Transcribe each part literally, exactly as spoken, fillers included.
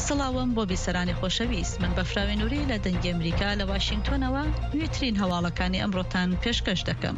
سڵاوم بۆ بیسەرانی خۆشەویست، من بەفراوێ نووری لە دەنگی ئەمریکا لە واشنگتۆنەوە نوێترین هەواڵەکانی ئەمڕۆتان پێشکەش دەکەم.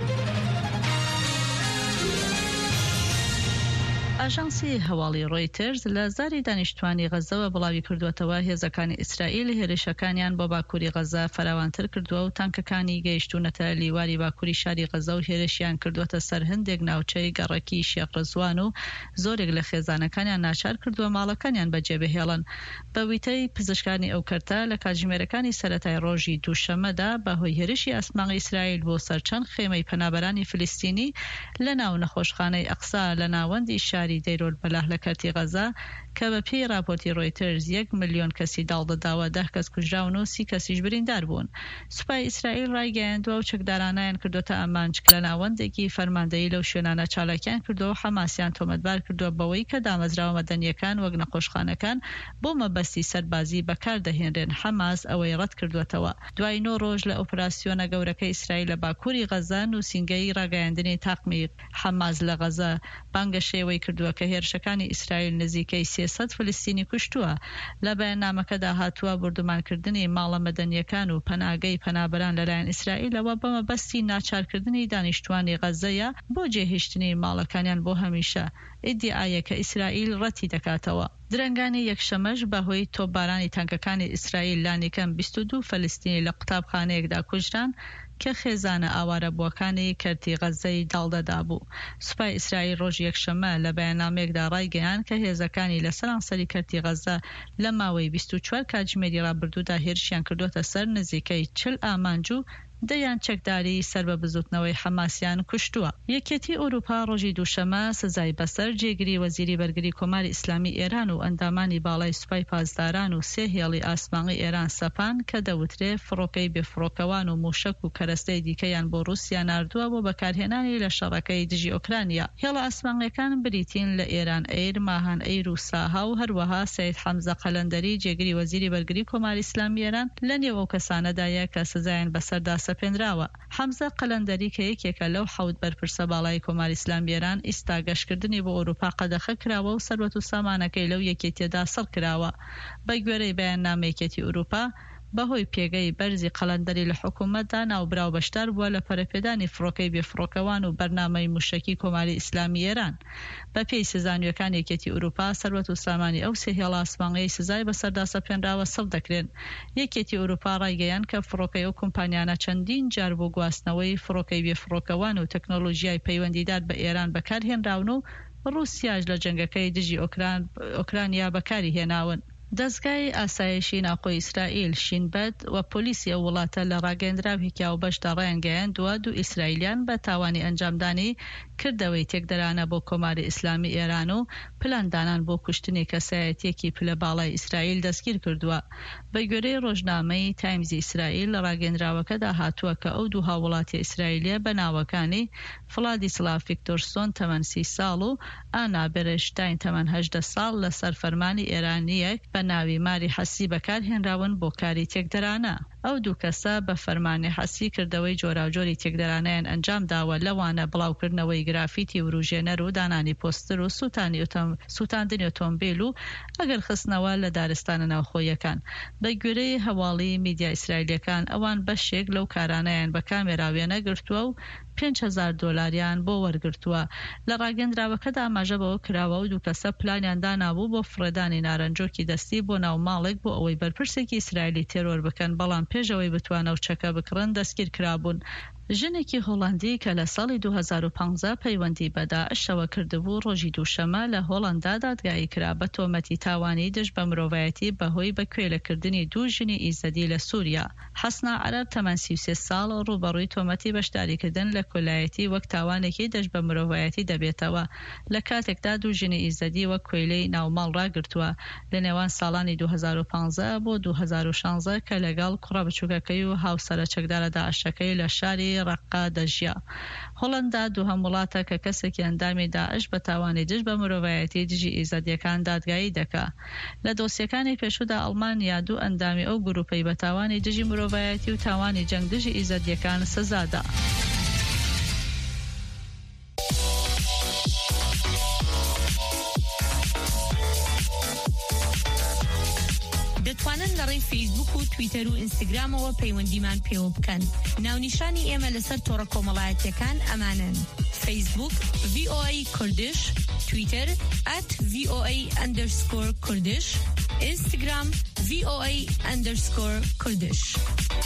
ئاژانسی هەواڵی ڕۆیترز لە زاری دانیشتوانی غەزەوە بڵاوی کردوێتەوە هێزەکانی ئیسرائیل هێرشەکانیان بۆ باکووری غەزە فراوانتر کردووە و تانکەکانی گەیشتوونەتە لیواری باکووری شاری غەزە و هێرشیان کردوێتە سەر هەندێک ناوچەی گەڕەکی شێخ ڕزوان و زۆرێک لە خێزانەکانیان ناچار کردووە ماڵەکانیان بەجێبهێڵن. بە ویتەی پزیشکانی ئەو کەرتە لە کاتژمێرەکانی سەرەتای ڕۆژی دووشەمەدا بەهۆی هێرشی ئاسماغی ئیسرائیل بۆ سەرچەند خێمەی پەنابەرانی فلستینی لە ناو نەخۆشخانەی ئەقسا لە ناوەندی شاری دەیرۆل بەلاح لە کەرتی غەزە کە بە پێی راپۆرتی ڕۆیترز یەک ملیۆن کەسی داڵدەداوە دە کەس کوژراون و سی کەسیش بریندار بوون. سوپای ئیسرائیل ڕایگەیاندووە و چەکدارانیان کردوتە ئەمانج کە لە ناوەندێکی فەرماندەیی لەو شوێنانە چالاکیان کردووە و حەماسیان تۆمەتبار کردووە بەوەی کە دامەزراوە مەدەنیەکان وەک نەخۆشخانەکان بۆ مەبەستی سەربازی بەکاردەهێنرێن. حەماس ئەوەی ڕەت کردوێتەوە. دوای نۆ ڕۆژ لە ئۆپراسیۆنە گەورەکەی ئیسرائیل لە باکووری غەزە نووسینگەی ڕاگەیاندنی تاقمی حەماس لە غەزە بانگەشەوەی کردووە کە هێرشەکانی ئیسرائیل نزیکەی سێسەد فلستینی کوشتووە. لە بەیاننامەکەدا هاتووە بردومانکردنی ماڵە مەدەنیەکان و پەناگەی پەنابەران لەلایەن ئیسرائیلەوە بە مەبەستی ناچارکردنی دانیشتوانی غەزەیە بۆ جێهێشتنی ماڵەکانیان بۆ هەمیشە. ئیدعایە کە ئیسرائیل ڕەتی دەکاتەوە. درەنگانی یەکشەمەش بەهۆی تۆپبارانی تانکەکانی ئیسرائیل لانیکەم بیست و دوو فلستینی لە قوتابخانەیەکدا کوژران کە خێزانە ئاوارە بووەکانی کەرتی غەزەی داڵدەدا بوو. سوپای ئیسرائیل ڕۆژی یەکشەمە لە بەیاننامەیەکدا ڕایگەیاند کە هێزەکانی لە سەرانسەری کەرتی غەزە لە ماوەی بیست و چوار کاتژمێری ڕابردوودا هێرشیان کردوتە سەر نزیکەی چل ئامانج و دەیان چەکداری سەر بە بزوتنەوەی حەماسیان کوشتووە. یەکێتی ئەوروپا ڕۆژی دووشەمە سزای بەسەر جێگیری وەزیری بەرگری کۆماری ئیسلامی ئێران و ئەندامانی باڵای سوپای پاسداران و سێ هێڵی ئاسماغی ئێران سەپان کە دەوترێ فڕۆکەی بێفڕۆکەوان و موشک و کەرەستەی دیکەیان بۆ رووسیا ناردووە بۆ بەکارهێنانی لە شەڕەکەی دژی ئۆکرانیا. هێڵە ئاسماغیەکان بریتین لە ئێران ئەیر، ماهان ئەیر و ساها و هەروەها سەید حەمزە قەلەندەری جێگیری وەزیری بەرگری کۆماری ئیسلامی ئێران لە نێو ئەو کەسانەدایە کە سزایان بەسەردا پێنراوە. حەمزە قەلەندەری کە یەکێکە لەو حەوت بەرپرسە باڵای کۆماری ئیسلامی ئێران ئیستا گەشتکردنی بۆ ئەوروپا قەدەخە کراوە و سەروەت و سامانەکەی لەو یەکێتیەدا سەڵ کراوە. بە گوێرەی بەیاننامەی یەکێتی ئەوروپا بەهۆی پێگەی بەرزی قەلەندەری لە حکوومەتدا ناوبراو بەشدار بووە لە پەرەپێدانی فڕۆکەی بێفڕۆکەوان و بەرنامەی موشەکی کۆماری ئیسلامی ئێران. بە پێی سزانیەکان یەکێتی ئەوروپا سەروەت و سامانی ئەو سێ هێڵە ئاسماغیەی سزای بەسەردا سەپێنراوە سەڵ دەکرێن. یەکێتی ئەوروپا ڕایگەیاند کە فڕۆکەی ئەو کۆمپانیانە چەندین جار بۆ گواستنەوەی فڕۆکەی بێفڕۆکەوان و تەکنۆلۆژیای پەیوەندیدار بە ئێران بەکارهێنراون و ڕووسیاش لە جەنگەکەی دژی ئۆکرانیا بەکاری هێناون. دەستگای ئاسایشی ناوخۆی ئیسرائیل شینبەت و پۆلیسی ئەو وڵاتە لە ڕاگەیەندراوێکی و بەشدا ڕایانگەیاندووە دوو ئیسرائیلیان بە تاوانی ئەنجامدانی کردەوەی تێکدەرانە بۆ کۆماری ئیسلامی ئێران و پلاندانان بۆ کوشتنی کەسایەتیەکی پلە باڵای ئیسرائیل دەستگیر کردووە. بە گوێرەی ڕۆژنامەی تایمزی ئیسرائیل لە ڕاگەیەندراوەکەدا هاتووە کە ئەو دوو هاوڵاتی ئیسرائیلیە بە ناوەکانی ڤڵادیسلاڤ ڤیکتۆرسۆن تەمەن سی ساڵ و ئانا بێرشتاین تەمەن هەژدە ساڵ لەسەر فەرمانی ئێرانیەک بە ناوی ماری حەسی بەکارهێنراون بۆ کاری تێکدەرانە. ئەو دوو کەسە بە فەرمانی حەسی کردەوەی جۆراوجۆری تێکدەرانیان ئەنجام داوە، لەوانە بڵاوکردنەوەی گرافیتی و ڕوژێنەر و دانانی پۆستر و سووتاندنی ئۆتۆمبیل و ئەگەر خستنەوە لە دارستانە ناوخۆیەکان. بە گوێرەی هەواڵی میدیا ئیسرائیلیەکان ئەوان بەشێک لەو کارانەیان بە کامێراوێنە گرتووە و پێنج هەزار دۆلاریان بۆ وەرگرتووە. لە ڕاگەندراوەکەدا ئاماژە بەوە کراوە و دوو کەسە پلانیان دانابوو بۆ فڕێدانی نارنجۆکی دەستی بۆ ناو ماڵێک بۆ ئەوەی بەرپرسێکی ئیسرائیلی تێرۆر بکەن، بەڵام پێشەوەی بتوانە و چەکە بکڕن دەستگیر کرابوون. ژنێکی هۆڵەندی کە لە ساڵی دوو هەزار و پانزە پەیوەندی بە داعشەوە کردبوو ڕۆژی دووشەمە لە هۆڵەندا دادگایی کرا بە تۆمەتی تاوانی دژ بە مرۆڤایەتی بەهۆی بەکوێلەکردنی دوو ژنی ئیزەدی لە سووریا. حەسنا عەرەب تەمەن سی و سێ ساڵ ڕوبەڕووی تۆمەتی بەشداریکردن لە کۆلایەتی وەک تاوانێکی دەش بە مرۆڤایەتی دەبێتەوە لە کاتێکدا دوو ژنی ئیزەدی وەک کوێلەی ناوماڵ ڕاگرتووە لە نێوان ساڵانی دوو هەزار و پانزە بۆ دوو هەزار و شانزە کە لەگەڵ کوڕە بچووکەکەی و هاوسەرە چەکدارە داعشەکەی لە شاری ڕەققا دەژیا. هۆڵەندا دووهەم وڵاتە کە کەسێکی ئەندامی داعش بە تاوانی دژ بە مرۆڤایەتی دژی ئیزەدیەکان دادگایی دەکا. لە دۆسیەکانی پێشودا ئەڵمانیا دوو ئەندامی ئەو گروپەی بە تاوانی دژی مرۆڤایەتی و تاوانی جەنگ دژی ئیزەدیەکان سزادا. لەگەڵی فیسبوک و تویتر و ئینستاگرامەوە پەیوەندیمان پێوە بکەن. ناونیشانی ئێمە لەسەر تۆڕە کۆمەڵایەتیەکان ئەمانن: فیسبوک V O A کوردش، تویتر at V O A underscore کوردش، اینستاگرام V O A underscore کوردش.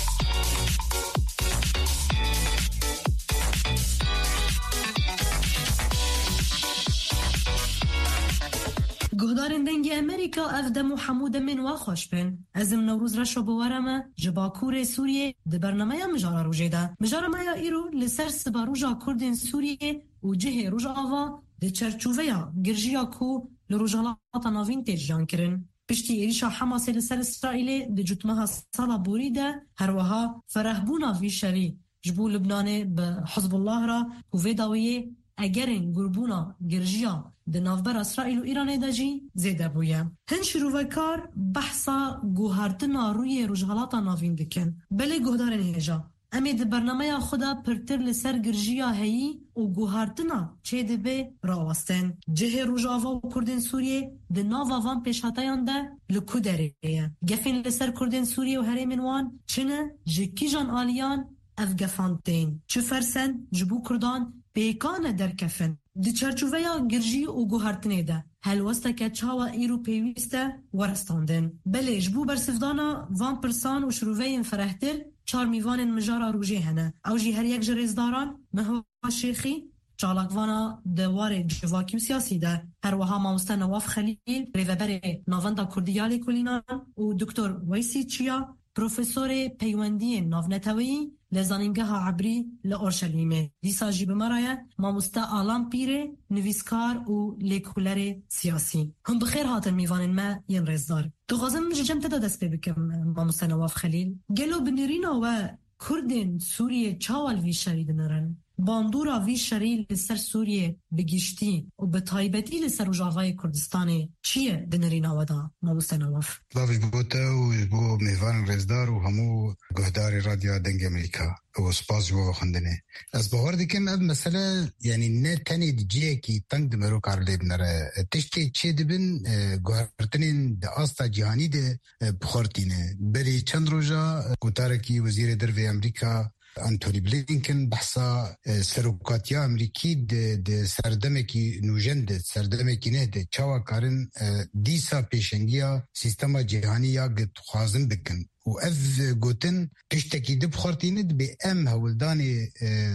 گهدارن دنگی امریکا افدم و حمود من و خوش بین. ازم نوروز رشو بوارم جباکور سوریه ده برنامه مجارا روژه ده. مجارا مایا ایرو لسر سبا روژا کردن سوریه و جه روژا آوا ده چرچوویا گرژیا کو لروژالات ناوین تیجان کرن. پشتی ایریشا حماس لسر اسرائیل ده جتمها سالا بوری ده هروها فرهبونا وی شری جبو لبنانه به حزب الله را و ویداویه اگرین گربونا گرژیا د نافبر اسرائیل و ایران داجی زیده بویه. هن شروع بحثا گوهرتنا روی رجحالاتا ناوین دکن. بله گهدارن هجا. امی د برنامه خدا پرتر لسر گرژیا هایی و گوهرتنا چه دبه راوستن. جه رجاوا و کردن سوریه د ناوا وان پیشاتایان ده لکو داره. گفین لسر کردن سوریه و هرمین وان چنه جکی جان آلیان افگفانتین. چه فرسن جبو کردان پیکان در کفن. دی چرچوویا گرژی و گوهرتنه ده. هلوسته که چاوا ایرو پیوسته ورستاندن. بله جبو برسفدانا وان پرسان و شروعین فرهتر چار میوان مجارا روژه هنه. او جی هر یک جریزداران مهوا شیخی چالاکوانا دوار جواکی و سیاسی ده. هر وها ماموسته نواف خلیل ریوبر ناوندا کردیالی کلینان و دکتر ویسی چیا پروفسور پیوندی ناونتوی لزانینگاه عبری لأورشلیمه. دیسا جیب مرایه ماموسته آلام پیره نویسکار و لیکولر سیاسی. هم بخیر هاتن میوانن ما ین رزدار. تو غازم جم تدا دست بکم ماموسته نواف خلیل. گلو بنیرینا و کردن سوریه چاوال وی شرید نرن. باندورا وی شریل لسر سوریه بگیشتی و به تایبتی لسر رجاوای کردستان چیه دنرینا ودا ماموسته نواف؟ لافش بوتا و بو میوان رزدار و همو گهدار رادیو دنگ امریکا و سپاس و خندنه. از باور دیکن اب مسئله یعنی نه تنی دیجیه کی تنگ دمرو کار لیب نره تشتی چه دبن گوهرتنین ده آستا جهانی ده بخورتینه. بری چند روزا گوتارکی وزیر درو امریکا انتونی بلینکن بحثا سروکاتیا امریکی ده سردمکی نوجند سردمکی نه ده چاوا کارن دیسا پیشنگیا سیستما جهانی یا گت خوازن بکن و اف گوتن تشتکی دب خورتیند به ام هولدان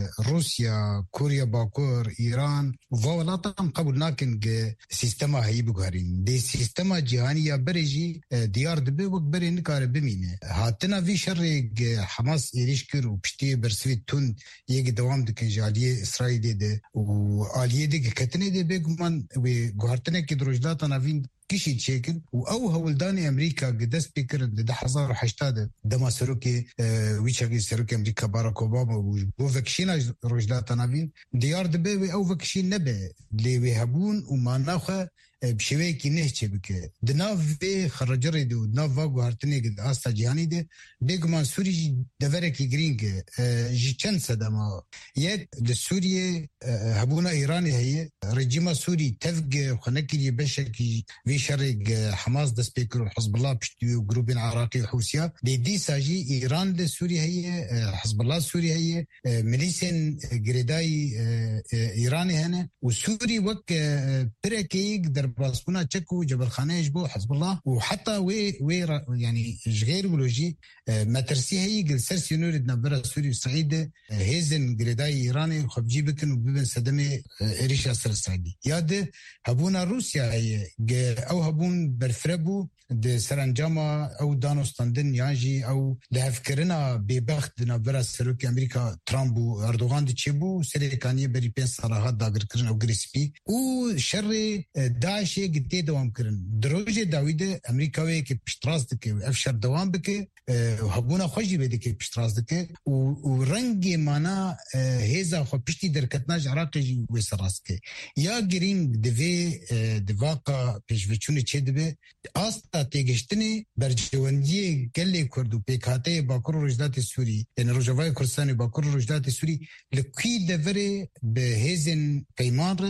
روسیا کوریا باکور ایران و ولاتم قبول ناکن که سیستما هایی بگارین ده سیستما جهانی یا برجی دیار دبه وقت بری نکاره بمینه هاتنا وی شر حماس ایریش کر و پشتی برسوی تون یک دوام دکن جالیه اسرائیل ده و آلیه ده کتنه ده بگمان و گوهرتنه که دروجداتا نوین کشید شکل و او هولدان امریکا دست بکرد ده هزار و هشتاد دما سروک ویچاگی سروک امریکا باراک اوباما و بو وکشینا روجداتا نوین دیار دبه و او وکشین نبه لیوی هبون و ماناخه بشوی کی نه چه بکه د ناو به خرجره دو ناو واگو هرتنه گد آستا جهانی ده بگمان سوری دوره کی گرینگ جی چند صدما یک د سوریه هبونا ایرانی هی رژیم سوری تفق خنکی بشکی وی شرق حماس دست بکر حزب الله پشتی و گروپ عراقی حوثیه دی دی ساجی ایران د سوریه هی حزب الله سوریه هی ملیسن گریدای ایرانی هنه و سوری وک پرکی در باسبونا تشكو جبل خانه جبو حزب الله وحتى وي وي يعني غير ولوجي ما ترسي هي قل سرسي نورد نبرة سوري وسعيدة هيزن قرداي إيراني خبجي بكن وببن سدمي إريشا سر السعيدي ياد هبونا روسيا هي أو هبون برفربو ده سرانجاما او دانوستاندن یانجی او ده فکرنا ببخت نبرا سروک امریکا ترامپ و اردوغان ده چه بو سریکانی بری پین صلاحات داگر کرن او گریسپی او شر داعش گتی دوام کرن دروژه داویده امریکاوی که پشتراز دکه اف شر دوام بکه هبونا خوشی بده که پشتراز دکه و رنگ مانا هیزا خو پشتی درکتناج عراقی وسراس که یا گرینگ دوی دواقع پیشوچونه چه دبه آستا تیگشتنی برجواندی گلی کردو پیکاته باکر رجدات سوری یعنی رجوای کردستان باکر رجدات سوری لکی دوره به هیزن پیمان را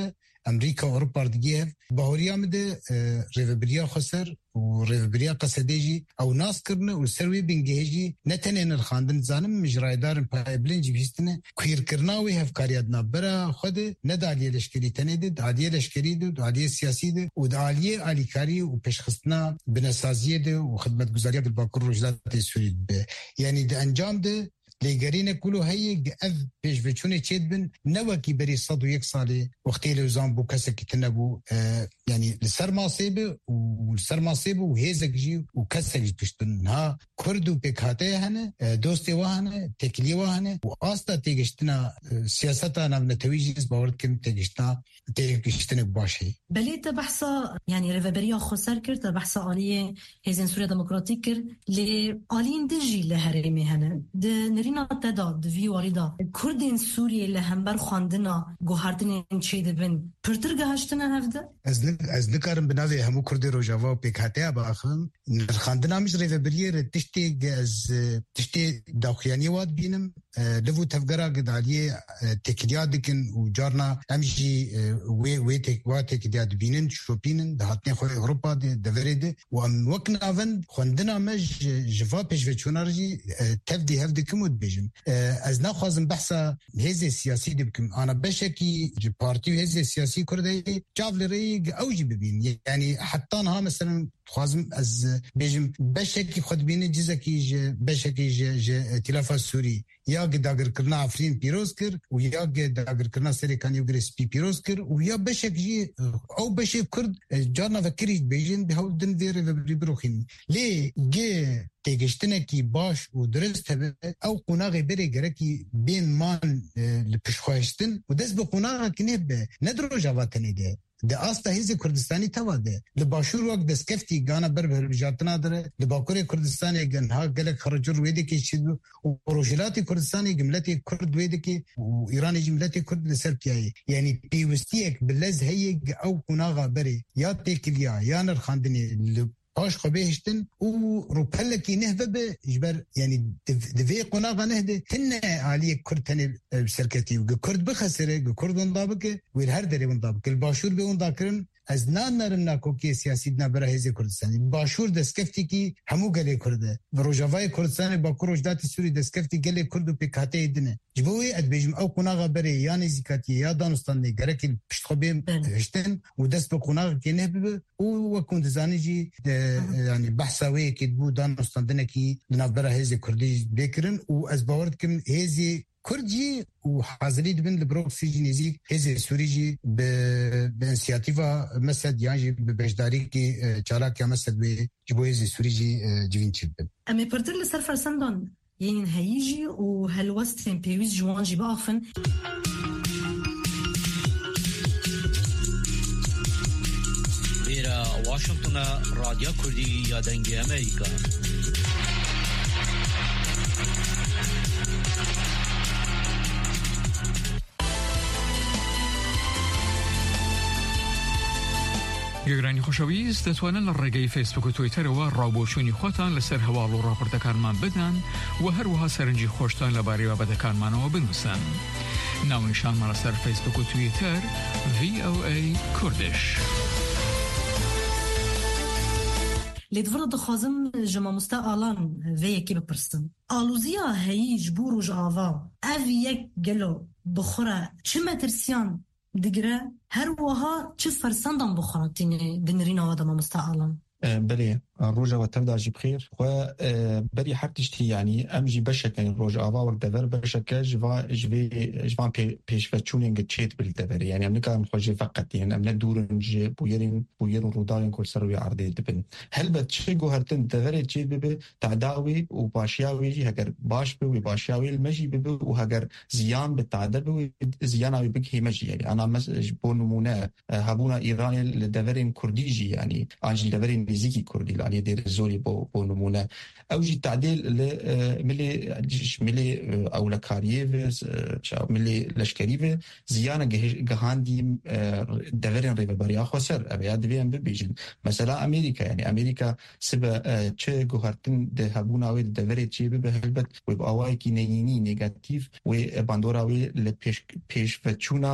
امریکا و اروپا دیگه باوریا مده ریوبریا خسر و ریوبریا قصدیجی او ناس کرنه و سروی بنگهجی نتنه نرخاندن زانم مجرایدارن پایبلنجی بیستنه کویر کرناوی هفکاریات نابرا خود ندالیه لشکری تنه ده دالیه لشکری ده دالیه سیاسی ده و دالیه آلیکاری و پیشخستنا بنسازیه ده و خدمت گزاریات الباکر رجلات سوری به یعنی ده انجام ده لگرینه کلو هایی اف پیش بچونه چید بن نوکی بری صد و یک ساله وقتی لوزان بو کسی که تنبو یعنی لسر ماسیبه و لسر ماسیبه و هیزک جی و کسی جی پشتن ها کردو پیکاته هنه دوستی وانه تکلی وانه و آستا تیگشتنا سیاستا نام نتویجیز باورد کن تیگشتنا تیگشتنه باشه بلی تا بحثا يعني ريفابريا خسر كرت بحثا آلية هزين سوريا ديمقراطيك كر لآلين دجي لهرمي هنا د نرينا تدا د في واردا كردين سوريا لهمبر خواندنا گوهردن چه دبن پرتر گهشتنا هفده از از نکارم بناوی همو کردی روجاوا پیکاته باخم خواندنا مش ريفابريا تشتي از تشتي داخياني واد بينم لفو تفقرا قداليه تكليا دكن وجارنا امشي وي وي تك واتك دياد بينن شوبينن دهاتني خوي اوروبا دي دفريد وام وكنا فن خندنا مج جفا بيش فيتشونارجي تفدي هفدي كمود بيجم از ناخذن بحثا هزي سياسي دبكم انا بشكي بارتي هزي سياسي كردي جافلري اوجي ببين يعني حتى انها مثلا خوازم از بيجم بشكي خد بين جزكي بشكي ائتلاف السوري یا گداگر کرنا افرین پیروز کر و یا گداگر کرنا سری کانیو گریس پی پیروز کر و یا بشک جی او بشک کرد جانا فکری بیجن به هول دن ویر و بروخین لی گه تگشتنه کی باش و درست هبه او قناغ بری گره کی بین مان لپشخواهشتن و دست به قناغ کنه به ندرو جواتنه ده ده آستا هیزی کردستانی تواده لباشور وقت دستکفتی گانا بر به بجاتنا داره لباکور کردستانی گنها گلک خرجور ویده که چید و روشلاتی کردستانی گملتی کرد ویده که و ایرانی جملتی کرد لسر پیایی یعنی پیوستیک بلز هیگ او قناغا بری یا تیکلیا یا نرخاندنی باش خبيهشتن وروبلكي نهبه جبر يعني دفي قناغه نهده تنه عليه كرتن بسركتي وكرد بخسره كرد انضابك والهر دري انضابك الباشور بي انضاكرن از نان نرنا کوکی سیاسی دنا برهزی کردستانی باشور دسکفتی کی همو گله کرده روجاوای کردستان با کروجدات سوری دسکفتی گله کردو پکاته دنه جبوی ادبیجم او قناغه بره یا نزیکاتی یا دانستان نه گرکی پشتخبیم هشتن و دست به قناغه کی نه او وکوند زانیجی یعنی بحثاوی کی بو دانستان دنه کی دنا برهزی کردی بکرن و از باورد کم هزی كردي وحاضرين بين البروكسي جينيزي هزي سوريجي بانسياتيفا مسد يعني ببجداري كي چالاك يا مسد بجبو هزي سوريجي جيفين تشبب امي بردر لسر فرسندون يعني هيجي وهالوستين بيويز جوانجي باخفن إلى واشنطن راديو كردي يا دنجي أمريكا گرانی خوشویست دەتوانن لە ڕێگەی فیسبوک و تویتەرەوە ڕاوبۆچوونی خۆتان لەسەر هەواڵ و ڕاپۆرتەکانمان بدەن و هەروەها سەرنجی خۆشتان لەبارەی بابەتەکانمانەوە بنووسن. ناونیشانمان لەسەر فیسبوک و تویتەر وی او ای کوردش. لدفر دخوازم جمع مستقالان و یکی بپرسن آلوزیا هیج بوروج آوا او یک گلو بخوره چه مترسیان دقرأ هر وها چه فرسندان بخورتيني بنرينا وادما مستعالا بلي الروجا وتبدأ بخير وبري حرتشتي يعني أمجي بشك يعني الروجا أبا وقت دفر بشك جوا جوي جوان بي بيش فتشونين قتشيت بالدفر يعني أم نكام خوجي فقط يعني أم ندورنج بويرين بويرين رودارين كل سروي عرضي دبن هل بتشيقو هرتن دفر تشيت ببي تعداوي وباشياوي جي هكر باش بي وباشياوي المجي ببي وهكر زيان بالتعدى بي زياناوي بك هي مجي يعني أنا مس بونمونا هابونا إيراني لدفرين كرديجي يعني أنجل دفرين نزيكي كردي يعني دير الزوري بو بو نمونه اوجي التعديل ملي ملي او لكارييف ملي لشكريف زيانه جهاندي دفرين ريبريا خسر ابياد بيان بيجن مثلا امريكا يعني امريكا سبا تشي جوهرتن دهبونا وي دفري تشي بهلبت ويبقى واي كي نيني نيجاتيف وباندورا وي لبيش بيش فتشونا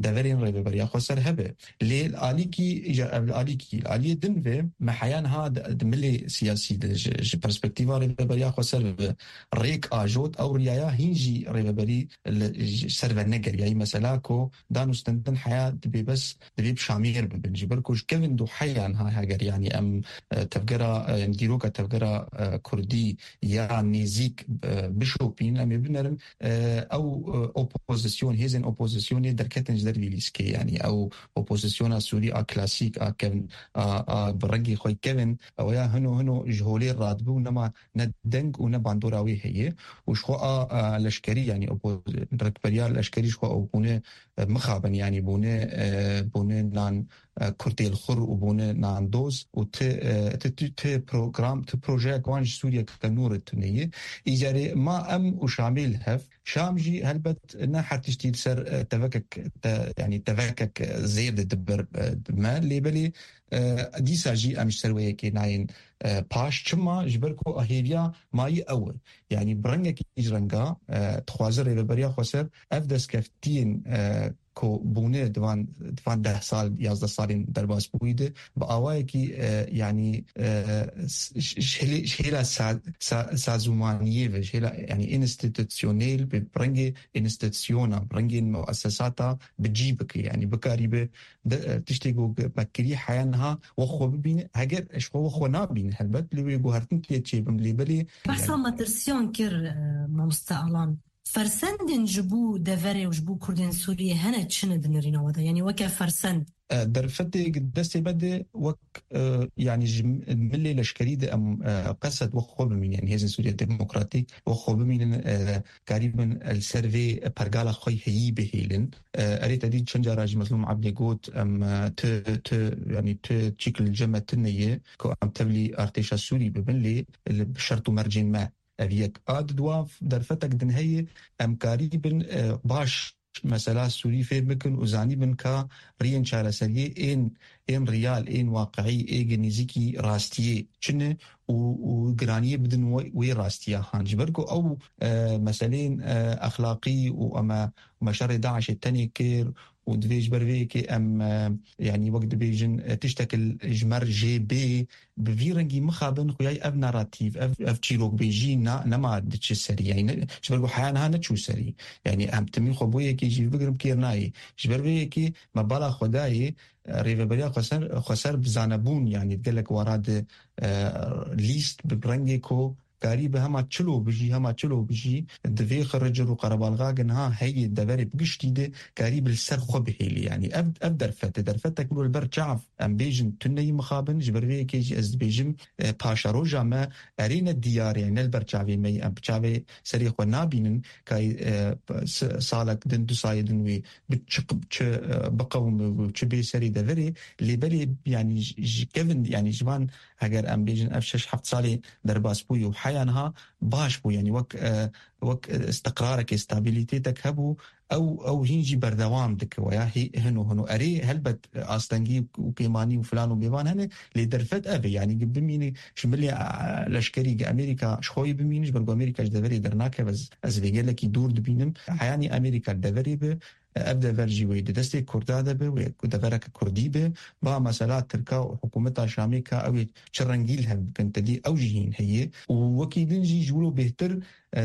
دورين ريبريا خسر هبه لي الاليكي اجا الاليكي الاليه دنفه محيان هذا دملي سياسي ج برسبكتيفا ريبريا خسر ريك اجوت او ريايا هينجي ريبري سيرفر نجر يعني مثلا كو دانو ستندن حياه دبي بس دبي بشامير بنجبركوش كيفن دو حيان هاي هاجر يعني ام تفجرا يعني ديروكا تفجرا كردي يعني زيك بشوبين ام بنرن او اوبوزيسيون هيزن اوبوزيسيون دركتن جدر بيليسكي يعني او اوبوزيسيون سوري ا كلاسيك ا كيفن ا برنجي خوي كيفن او يا هنو هنو جهولي راتبو نما ندنج ونباندوراوي هي وشخو ا لشكري يعني ركبريا الاشكري شخو او بونه مخابن يعني بونه بونه نان كرتي الخر وبونه نان دوز وت ت بروجرام ت بروجي كوانج سوريا كنور التنيه ايجاري ما ام وشامل هف شامجي هلبت انها حتشتي سر تفكك يعني تفكك زيد دبر ما اللي بلي دي ساجي امش سرويه كي ناين باش كما جبركو اهيبيا ماي اول يعني برنك يجرنغا تخوازر ريبريا خسر افدس كفتين کو بونه دوان دوان ده سال یازده سالین درباس بویده با آوایی که یعنی شهلا شهلا سازمانیه و شهلا یعنی انستیتوشنال ببرنگی انستیتوشنا برنگی مؤسساتا بجيبك يعني بكاريبه تشتيقو بكري حيانها وخو ببين هاجر اش هو خو نابين هلبت لي جوهرتن تيتشي بملي بلي بحثا ما ترسيون كر مستقلان فرسند جبو دفري وجبو كردين سوريا هنا تشند نرينا ودا يعني وكا فرسند درفتي قدستي بدي وك يعني ملي لشكريد ام قصد وخو بمين يعني هزن سوريا ديمقراطيك وخو بمين قريبا السيرفي برغالا خوي هي بهيلن اريد ادي تشنجا راج مظلوم عبد يقوت ام ت ت يعني ت تشكل الجمع التنيه كو ام تبلي ارتيشا سوري بملي بشرط مرجين ما أبيك آد دواف درفتك دنهي أم قريبا باش مثلا سوري في بكن وزاني بن كا رين شارع سريه إن إن ريال إن واقعي إيه نزيكي راستيه شنو وقرانية بدن وي راستيه هانجبركو أو مسألين أخلاقي وأما مشاري داعش التاني كير ودفيج برفيكي أم يعني وقت بيجن تشتكل جمر جي بي بفيرنجي مخابن خوياي أب ناراتيف أب أب تشيلوك بيجينا نما دتش سري يعني شبرقو حيانها نتشو سري يعني أهم تمين خبوية كي جي بقرم كيرناي شبرقو مبالا خداي ريفابريا خسر خسر بزانبون يعني تقلك وراد ليست ببرنجي كو قريبه هما تشلو بجي هما تشلو بجي دفي خرجر وقربالغاغن ها هي الدباري بقشتي دي قريب السر خبهيلي يعني أب أب درفت درفتك كل البر شعف أم بيجن تني مخابن جبرفي كيجي أز بيجم باشا روجا ما أرينا الديار يعني البر شعفي مي أم شعفي سريخ ونابين كاي صالك دندو صايدن وي بتشق بقوم وتشبي سري دفري اللي بالي يعني كيفن يعني جبان هجر أم بيجن أفشش حفت صالي درباس بوي وحي أنها باش بو يعني وك آه وك استقرارك استابيليتيتك هبو أو أو هينجي بردوام دك ويا هي هنو هنو أري هلبت أستنجيب وكيماني وفلان وبيبان هني لدرفت أبي يعني بميني شملي لشكري أمريكا شخوي بمينش برضو أمريكا جدوري درناك بس أزبيجي لك يدور دبينم حياني أمريكا دوري به أبدأ فرجي ويد دستي كردادة به ودفرك كردي به با مسألة تركا وحكومتها شاميكا أو شرنجيلها كنت دي أوجهين هي ووكيلنجي جولو بهتر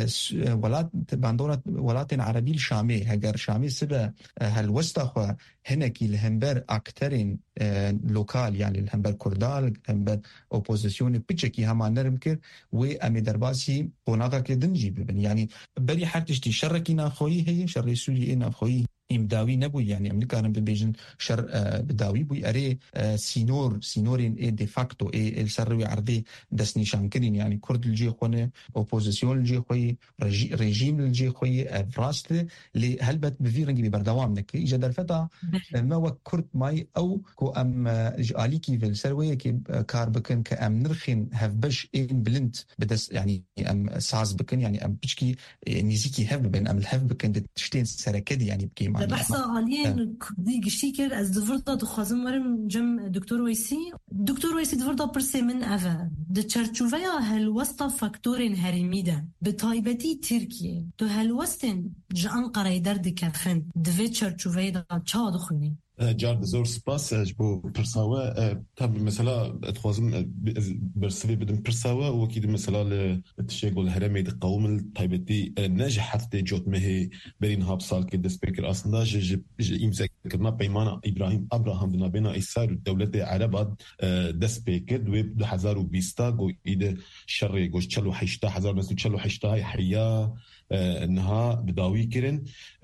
ولات باندورة ولات عربي الشامي هجر شامي سبا هالوسطة هنا كي الهمبر أكترين لوكال يعني الهمبر كردال الهمبر أوبوزيسيون بيتشكي هما نرمكر وأمي درباسي قناقا كدنجي ببن يعني بري حرتشتي شركينا خوي هي شر سوري إنا خوي إمداوي نبوي يعني أمريكا رم ببيجن شر بداوي بوي أري سينور سينورين إيه دي فاكتو إيه السروي عربي دسني شانكرين يعني كرد الجي خوانه أوبوزيسيون الجي خوي ريجيم الجي خوي فراست اللي هلبت بفيرنجي ببردوام نكي إجا درفتا ما هو كرد ماي أو كو أم آليكي في السروية كي كار بكن كأم نرخين هف بش إن بلنت بدس يعني أم ساز بكن يعني أم بشكي نيزيكي هف بين أم الهف بكن تشتين سركدي يعني بكي بحثا عاليين كردي قشتي كر از دفردا دخوازم ورم جم دكتور ويسي دكتور ويسي دفردا برسي من أفا ده چرچوفیا هلوستا فاکتورین هریمیده به تایبتی ترکیه تو هلوستن جه انقره درد کفن دوی چرچوفیا دا چا دخونی؟ جارد زور سپاس بو پرساوه طب مثلا اتخوازم برسوي بدم پرساوه وكيد مثلا لتشيقو الهرمي دي قوم الطيبتي نجح حتى جوت مهي برين هاب سال كده سبيكر اصلا جي امسك كنا بيمانا ابراهيم ابراهام بنا بنا اسرائيل الدولة عربات ده سبيكر ويب حزار وبيستا جو ايده شري جوش تشلو حيشتا حزار مثل تشلو حيشتا هاي حيا انها بداوي كرن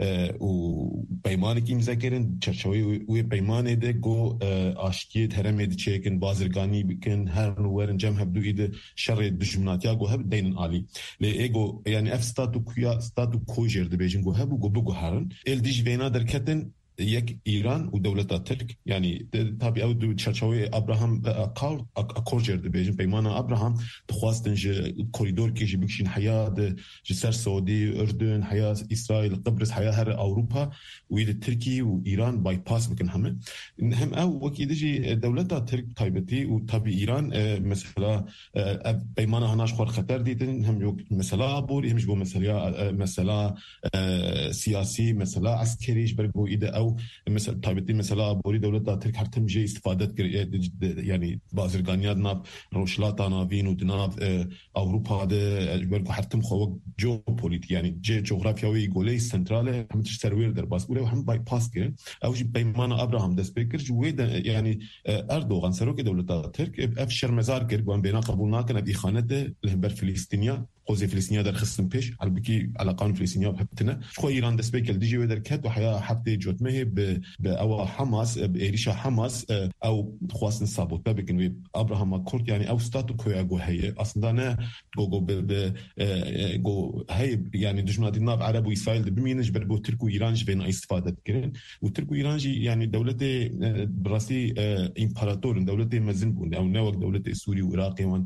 وبيمانك مذاكرن تشوي وبيمانه ده جو اشكيت هرمي دي تشيكن بازرغاني بكن هر ورن جمع بدو ايده شر دشمنات يا جو هب دين عالي لايجو يعني اف ستاتو كيا ستاتو كوجر دي بيجن جو هب جو بو هارن ال ديش فينا دركتن یک ایران و دولت ترک یعنی تابع او دو چرچوی ابراهام اکورد اکورجر د بیجن پیمانه ابراهام تخواستن ج کوریدور کې ج بکشین حیات ج سر سعودي اردن حیات اسرائیل قبرص حیات هر اوروبا و د ترکی و ایران باي باس بکن هم هم او وکید جی دولت ترک تایبتی و تابع ایران مثلا پیمانه هناش خور خطر دیدن هم یو مثلا بور همش بو مثلا مثلا سیاسی مثلا عسکریش برگو ایده او مثلا تایبتی مثلا بوری دولت ترک هر تم جی استفاده کرد یعنی بازرگانیات ناب روشلاتا ناوین و دناب اوروپا ده برگو هر تم خو جو پولیت یعنی جی جغرافیایی گوله سنتراله هم سرویر در باس بوله هم باي باس کرد او جی پیمانه ابراهام دست بکر جو یعنی اردوغان سروک دولت ترک اف شرمزار کرد وان بینا قبول ناکن ابي خانته لهبر فلسطینیا قوزي فلسطينية در خصم پیش البكي على قانون فلسطينية بحبتنا شو إيران دسبيكل ديجي ودر كات وحياة حبتي جوتمه بأو حماس بإيريشا حماس أو خواصن صابوت بكن أبراهام كورت يعني أو ستاتو كويا جو هي أصلا أنا جو جو ب جو هي يعني دجمنات الناب عرب وإسرائيل بمينج بربو تركو إيران جبنا استفادة كرين وتركو إيران جي يعني دولة براسي إمبراطور دولة مزنبون أو نوع دولة سوري وعراقي وان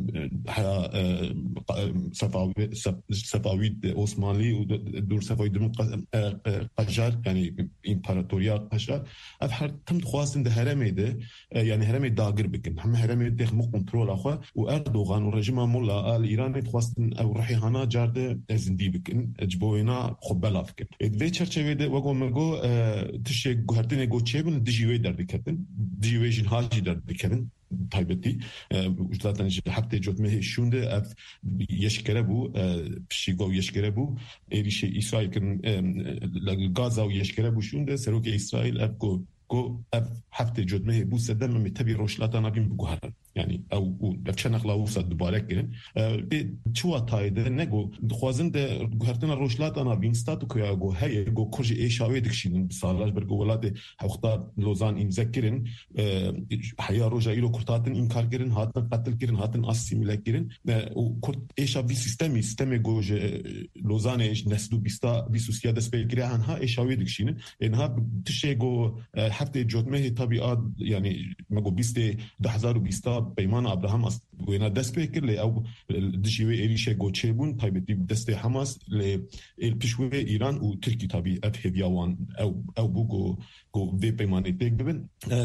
حياة صفاوي صفاوي عثماني ودور صفاوي دم قجار يعني امبراطوريا قجار افحر تم خواستن ده هرمي ده يعني هرمي داغر بكن هم هرمي ده مو كنترول اخو واردوغان ورجيم مولا الايراني خواستن او رحي هنا جارده زندي بكن جبوينا خبلا فكن دي چرچوي ده وگو مگو تشي گهرتنه گو چيبن دجيوي در دكتن دجيوي جن هاجي در دكتن تایبتی وجدان حتی جوت مه شونده اف یشکره بو پشیگو یشکره بو ایریش اسرائیل کن لغازا و یشکره بو شونده سروک اسرائیل اف گو گو اف حتی جوت مه بو سدم متبی روشلاتا نبیم بگوهرن يعني او بچنخ لاوسا دوباره کرن به چوا تایده نگو خوازن ده گهرتن روشلات انا وینستاتو کویا گو هي گو کورج ایشاوی دکشین سالاج برگو ولات حقوقتا لوزان امزکرین حیا روجا ایلو کورتاتن انکار کرن هاتن قتل کرن هاتن اسیمیله کرن او کورت ایشا بی سیستمی سیستم گو لوزان ايش نسدو بيستا بيسوسيا دس بيجري عنها ايشاوي دكشين انها تشي جو حتى جوتمه طبيعات يعني مگو بیست هزار و بیست پیمان ابراهام است وینا دست بکر لی او دجیوی ایریشه گوچه بون تایبتی دست حماس لی پیشوی ایران و ترکی تابی ات هیویاوان او او بوگو گو وی پیمانی تک ببن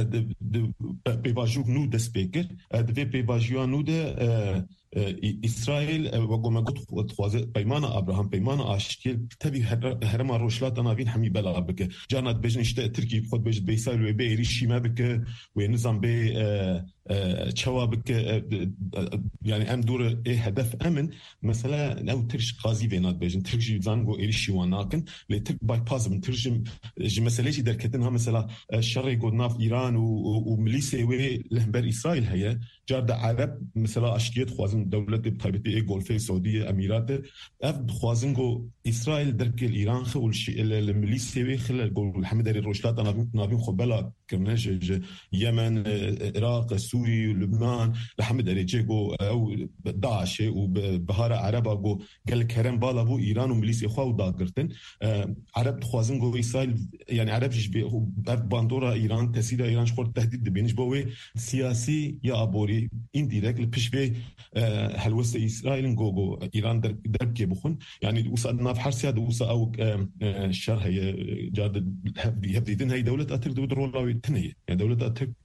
د پیواجوک نو دست بکر د وی پیواجوان نو ده اسرائيل وقو ما قلت خوازه پیمان ابراهام پیمان آشکیل تبی هرم روشلات اناوین همی بلا بک جانات بجن اشته ترکی خود بجد بیسایل و بیریشی ما بک و نظام بی چوا بك يعني ام دور ايه هدف امن مثلا لو ترش قاضي بينات بيجن ترجي زانغو ايشي وناكن لي تك باي باس من ترجم مثلا جي دركتنها مثلا الشر يقولنا في ايران وميليسي وي لهبر اسرائيل هي جاد عرب مثلا اشكيت خوازن دوله بتايبتي اي جولفي السعوديه اميرات اف خوازنغو اسرائيل درك ايران خو الميليسي وي خل الحمد لله روشلات انا نابين خبلا كرناج يمن العراق سوري ولبنان لحمد أريجيجو أو داعش وبهارة عربة جو قال كرم بالا بو إيران وميليسي خواو داقرتن عرب تخوازن جو إسرائيل يعني عرب جيش باندورا إيران تسيرا إيران شخور تهديد بينش بوي سياسي يا أبوري إنديريك لبشبه هلوس إسرائيل جو جو إيران درب كي بخون يعني وصا ناف حرسيا دوصا أو الشر هي جاد هبديتن هي دولة أترك دولة رولاوي تنهي يعني دولة أترك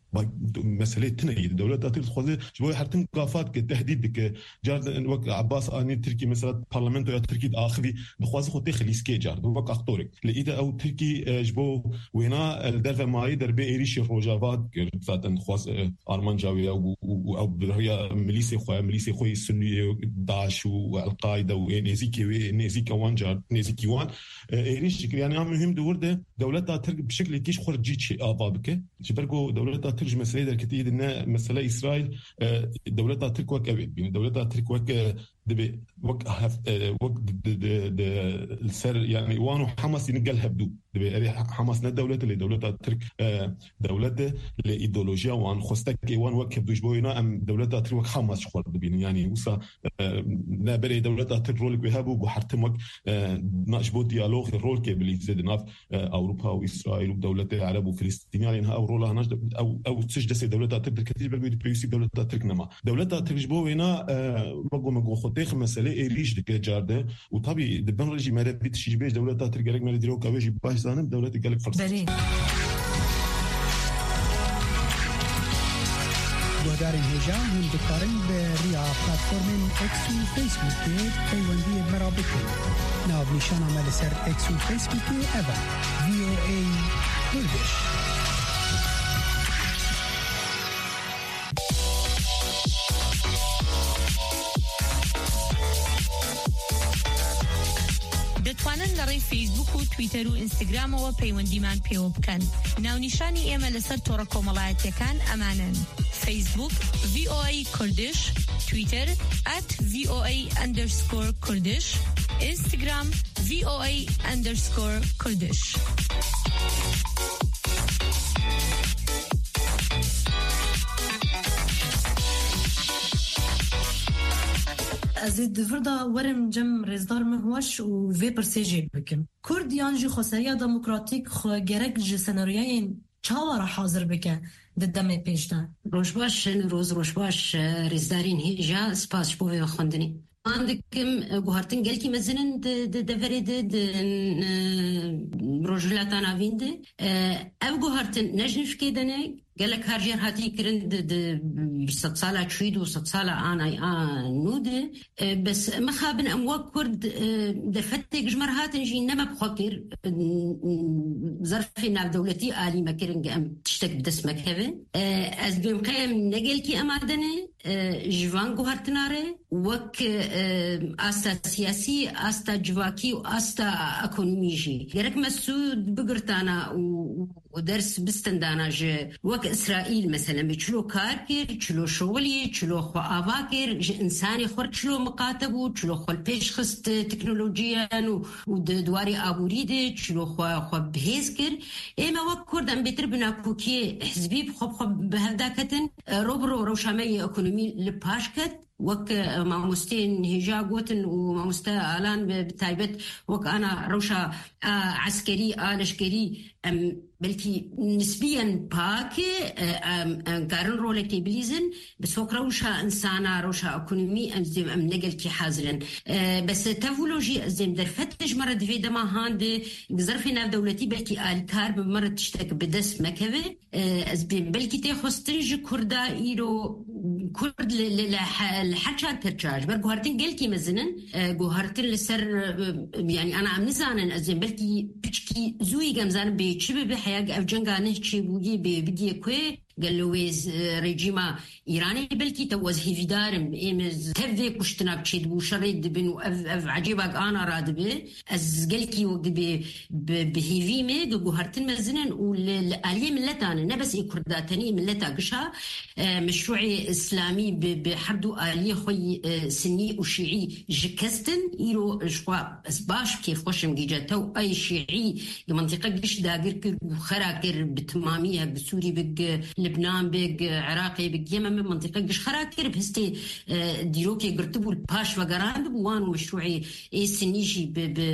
مسألة تنهي الدولة تأتي تخوض شوي حرتم قافات كتهديد ك جار وقت عباس آني تركي مثلا برلمانتو يا تركي آخذي بخواز خو تخلي سكي جار وقت أخطورك لإذا أو تركي جبو وهنا الدرفة معي دربي إيريش الروجافات كذا خواز أرمان جاوية أو بريا ميليسي خويا ميليسي خوي السني داعش والقاعدة ونزيكي ونزيكي وان جار نزيكي وان إيريش يعني مهم دورده دولة ترك بشكل كيش خرجت شيء آبابك شبرقو دولة ترك مسألة در كتير إن مسألة إسرائيل دولة ترك وك أبي بين دولة ترك وك دبي وك هف وك د د د السر يعني وانو حماس ينقل هبدو دبي حماس ندولة اللي دولة ترك دولة لإيديولوجيا وان خستك وان وك هبدوش بوينا أم دولة ترك وك حماس شخور دبين يعني وصا نبري دولة ترك رول بهابو بحرتم وك ناشبو ديالوج الرول كبلي زاد ناف أوروبا وإسرائيل ودولة العرب وفلسطين يعني إنها أورولها ناش أو أو تسجد دولة ترك كتير بقول بيوسي دولة ترك نما دولة ترك بوينا رجوا مجو تاخ مسألة إيريش دك جارده وطبي دبن رجي مرة بيتشيج بيج دولة ترجع مرة ديرو كواجي باش زانم دولة تجلك فرصة. گهداری هجام هم دکارن به ریا پلتفرم اکس و فیسبوک پیوندی مرابطه ناو نشان عمل سر اکس و فیسبوک اوا وی او ای کردش. دەتوانن لەڕێی فیسبوک و تویتەر و ئینستاگرامەوە پەیوەندیمان پێوە بکەن. ناونیشانی ئێمە لەسەر تۆڕە کۆمەڵایەتیەکان ئەمانن: فیسبوک وی او ای کوردش، تویتر ات وی او ای اندرسکور کوردش، اینستاگرام وی او ای اندرسکور کوردش. ازید دفردا ورم جم رزدار مهوش و وی پرسیجی بکم کردیان جی خسریا دموکراتیک خو گرک جی سناریوین چاوارا حاضر بکن ددمه پیشتن روش باش روز روش باش رزدارین هیجا سپاس بوی خوندنی عندكم جوهرتين قالكي مزنن دفريد رجلاتنا فيند او جوهرتين نجنش كيدنه قالك هارجير هاتي كرند بست صالة تشيد وست صالة أنا آن نود بس مخابن أمواك كرد دفتك جمر هاتن جي نما بخاطر ظرفنا دولتي آلي مكرنج أم تشتك بدس مكهبن از بيم قيم نقلكي أمادنه جوان جوهرتناره وك أستا سياسي أستا جواكي وأستا أكونوميجي غيرك مسود بقرتانا ودرس بستندانا جي وك إسرائيل مثلا بيشلو كاركر شلو شغلي شلو خو أفاكر إنساني خور شلو مقاتبو شلو خو البيش خست تكنولوجيا ودواري أبوريد شلو خو خو بهيسكر إما وك كردن بيتر بنا كوكي حزبي بخب خب بهالداكتن روبرو روشامي أكونومي لباشكت وك ماموستين هجا قوتن وماموستا آلان بتايبت وك أنا روشا عسكري آلشكري بلكي نسبيا باكي قارن رولتي بليزن بس وك روشا إنسانا روشا أكونومي أم زيم أم نقل كي حازرن بس تافولوجي زيم درفتش مرة دفي دما هاند قزرفنا دولتي بلكي آل كار بمرة تشتك بدس مكوي أزبين بلكي تيخوستنج كردا إيرو كرد الحكى ترجاج برجوهرتين قال كي مزنن جوهرتين لسر يعني أنا عم نزانن أزين بلكي بتشكي زوي جمزان بيشبه بحياة أفجنجا نهشي بوجي بدي كوي قالويز ريجيما إيراني بلكي توز هيفيدارم إيمز هذي كشتنا بشيد وشريد بنو أف أف عجيبك أنا راد به أز قالكي وقبي بهيفيمي جوهرتين مزنن والآلية ملتان نبس إكرداتني ملتا قشها مشروعي إسلامي بحردو آلية خوي سني وشيعي جكستن إيرو شوا باش كيف خوشم جيجاتو أي شيعي منطقة قش داقر وخراكر بتمامية بسوري بق لبنان بق عراقي بق يمن من منطقة قش خراكر بهستي ديروكي قرتبو الباش وقران بوانو مشروعي إيه سنيجي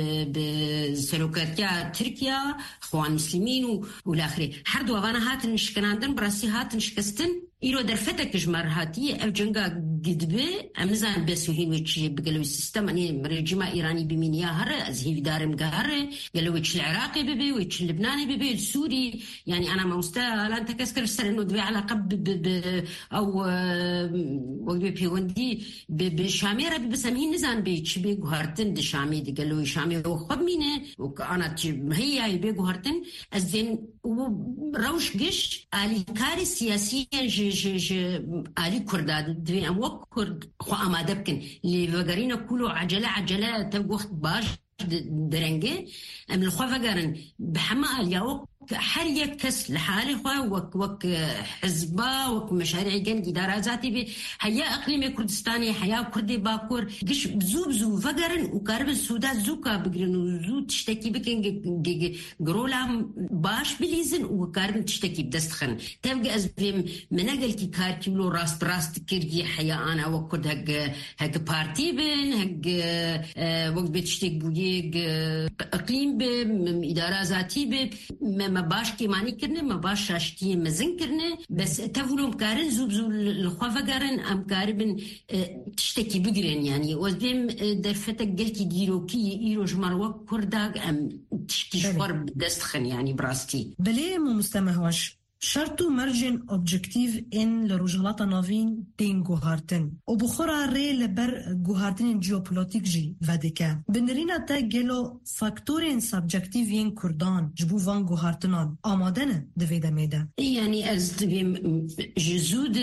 بسلوكاتيا تركيا خوان مسلمين والآخرين حردو أغانا هاتن شكناندن براسي هاتن شكستن إيرو درفتك جمار هاتي أو جنگا قدبه امزان بس وهين وجه بقلو السيستم اني رجيمه ايراني بمينيا هر ازهي دارم قهر قالوا وجه العراقي ببي وجه اللبناني ببي السوري يعني انا ما مستوى لا انت كسكر السر انه دبي علاقه ب او وقبي بيوندي بالشاميره بسميه نزان بيتش بي غارتن د شامي دي قالوا شامي وخبمينه وانا هي بي غارتن ازين وروش قش علي كاري سياسيا ج ج ج علي كرداد دبي ام وك كرد خو اماده بكن اللي فقرينا كله عجله عجله توقت باش درنجه ام الخوفه قارن بحما الياو حريه كس لحاله خو وك وك حزبه وك مشاريع جن اداره ذاتي بي حيا اقليم كردستاني حيا كردي باكور قش بزو بزو فقرن وقرب السودان زوكا بقرن زو تشتكي بكن جرولا باش بليزن وقرن تشتكي بدستخن تبقى ازبم منقل كي كارتي لو راست راست كيرجي حيا انا وكد هق هق بارتي بن هق وقت بتشتكي بويق اقليم باداره ذاتي بي ما باش كيماني كرنه ما باش شاشتي مزن كرنه بس تفولم كارن زوب زو الخوفه كارن ام كاربن تشتكي بقرن يعني وزبم درفتك قلتي ديرو كي ايرو جمر كرداق ام تشكي شفر بدستخن يعني براستي بلي مو مستمهوش شرطو مرجن اوبجكتيف ان لروجلاتا نوفين تين جوهارتن وبخورا ري لبر جوهارتن جيوبوليتيك جي فاديكا بنرينا تا جلو فاكتورين سبجكتيفين كردان جبو فان جوهارتنان آمادنه دويدا ميدا يعني از جزود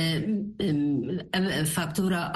فاكتورا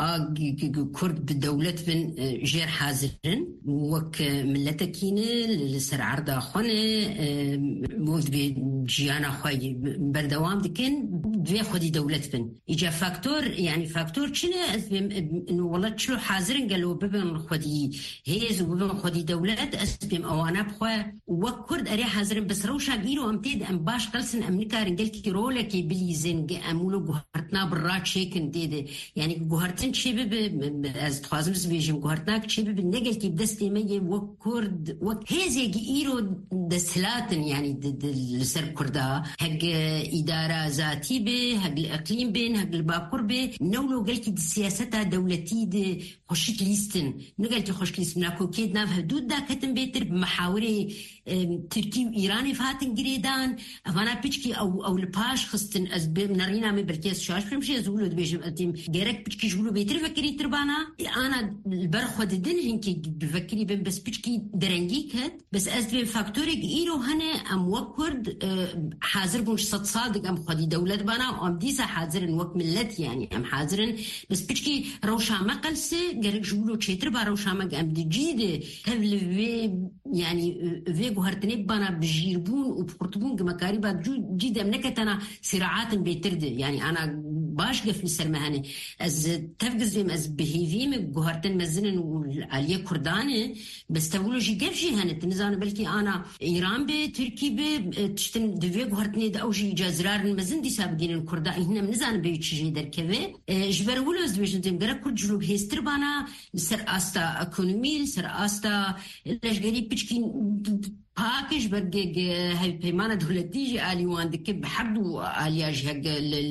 كرد بدولة من جير حازرن وك ملتكينه لسر عرضا خونه موذ بجيانا خواهي بردوام دكين دوی خودی دولت بن ایجا فاکتور يعني فاکتور چنه اسبم انه والله چلو حاضرن قالوا ببن خودی هیز و ببن خودی دولت اسبم اوانا بخوا وكرد اري حاضرن بس روشا غيرو امتد ام باش قلسن ام نكارن قال كي رولك بليزن امولو غهرتنا برات شيكن ديده يعني غهرتن شباب از تخازم بيجم غهرتناك شباب نقل كي بدستي مي وكرد وهيز يجيرو دسلاتن يعني السر كردا هق إدارة ذاتي به هق الإقليم بين هق الباكور به نولو قلتي دي سياسة دولتي دي خشيت ليستن نقلتي خشيت ليستن ناكو كيد ناف هدود دا كتن بيتر بمحاورة تركي وإيراني فاتن قريدان أفانا بيشكي أو أو الباش خستن أزبير نارينا من بركيس شاش برمشي أزولو دبيجم أتيم جارك بيشكي جولو بيتر فكري تربانا أنا البرخ وددن هنكي بفكري بين بس بيشكي درنجي كد بس أزبير فاكتوري إيرو هنا أم وكرد حاضر بونش صد صادق أم خدي دولة بنا أم ديسا حاضرن وك ملت يعني أم حاضرن بس بيشكي روشا ما قلسة جارك جولو تشتر باروشا ما أم دي جيد هبل في يعني في جوهرتني بنا بجيربون وبقرطبون كمكاري بعد جو جيد أم نكتنا صراعات بيترد يعني أنا باش قفل سرمهاني از تفجز بهم از بهيفيم جوهرتن مزنن والعليا كردانه بس تقولوا جي قفشي هنت نزان بلكي أنا إيران به تركي به تشتن دفي جوهرتني ده أوجي جزرار المزن دي سابقين الكردا هنا نزان بيتش جي دركبه جبر ولوز بيجن دم جرا كل جلوب هيستر بانا سر أستا إقتصادي سر أستا ليش قريب بيجكين هاكش برجع هاي بيمانة دولتي آلي واندك بحدو آلياج هج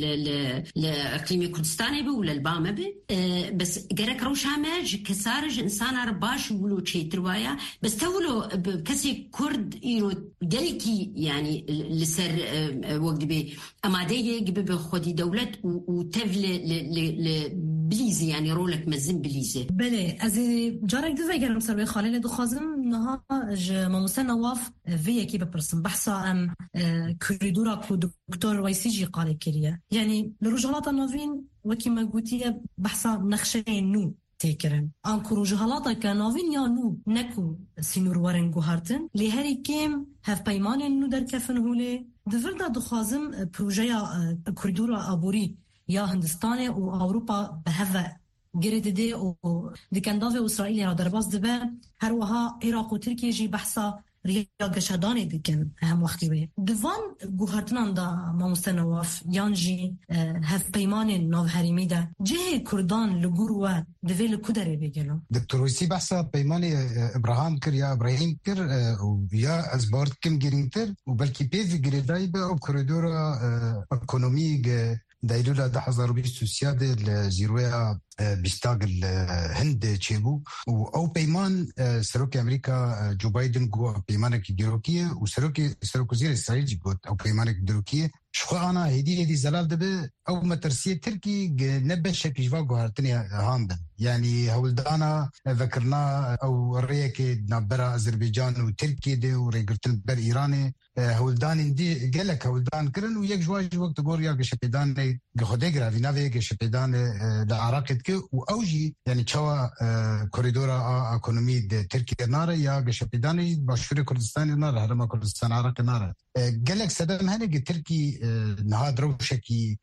ل لإقليم كردستاني بي ولا البامة بي أه بس جرك روش هماج كسارج إنسان أرباش ولو شيء تروايا بس تولو بكسي كرد إيرو جلكي يعني لسر أه وقت بي أمادية جب بخدي دولة وتفل ل ل بليزي يعني رولك مزن بليزي بله از جارك دو فيجرم سر خالد دو خازم نها ج ممسنا في كي ببرسم بحثا ام كوريدورا كو دكتور ويسيجي قال كريا يعني لرجالات النوفين وكما قلتي بحثا نخشين نو تيكرن ان كروجهالاتا كنوفين يا نو نكو سينور ورن جوهرتن لهري كيم هاف بايمان نو در كفن هولي دفردا دخازم بروجيا كوريدورا ابوري يا هندستان و اوروبا بهذا جريد دي و دكندافي اسرائيل را درباز دبه هر وها عراق و تركيا جي بحثا ريا قشداني دكن أهم وقتي به دوان جوهرتنان دا ما مستنواف يانجي هف بيمان نوف هريميدا جه كردان لجوروا دفيل كدري بيجلو دكتور ويسي بحثا بيمان إبراهام كر يا إبراهيم كر ويا أزبارت كم جرينتر وبلكي بيف جريدايبه أو كوريدورا إقتصادي دایلولا ده هزار و بیست و سه د زیرویا بیستاگ هند چیبو و او پیمان سروک امریکا جو بایدن گو پیمانه کی گروکیه و سروک سروک وزیر اسرائیل جی گوت او پیمانه کی گروکیه شخو انا هدی هدی زلال دبه او مترسيه تركي نبش كيشوا غارتني هامبن يعني هولدانا ذكرنا او ريك نبرا اذربيجان وتركيا دي وريغرتن بر ايراني هولدان دي قالك هولدان كرن ويك جواج وقت غوريا شبيدان خدي غرافي نافي شبيدان العراق كي واوجي يعني تشوا كوريدورا ايكونومي تركيا نار يا شبيدان باشور كردستان نار هرم كردستان عراق نار قالك سدام هني تركي نهاد روشكي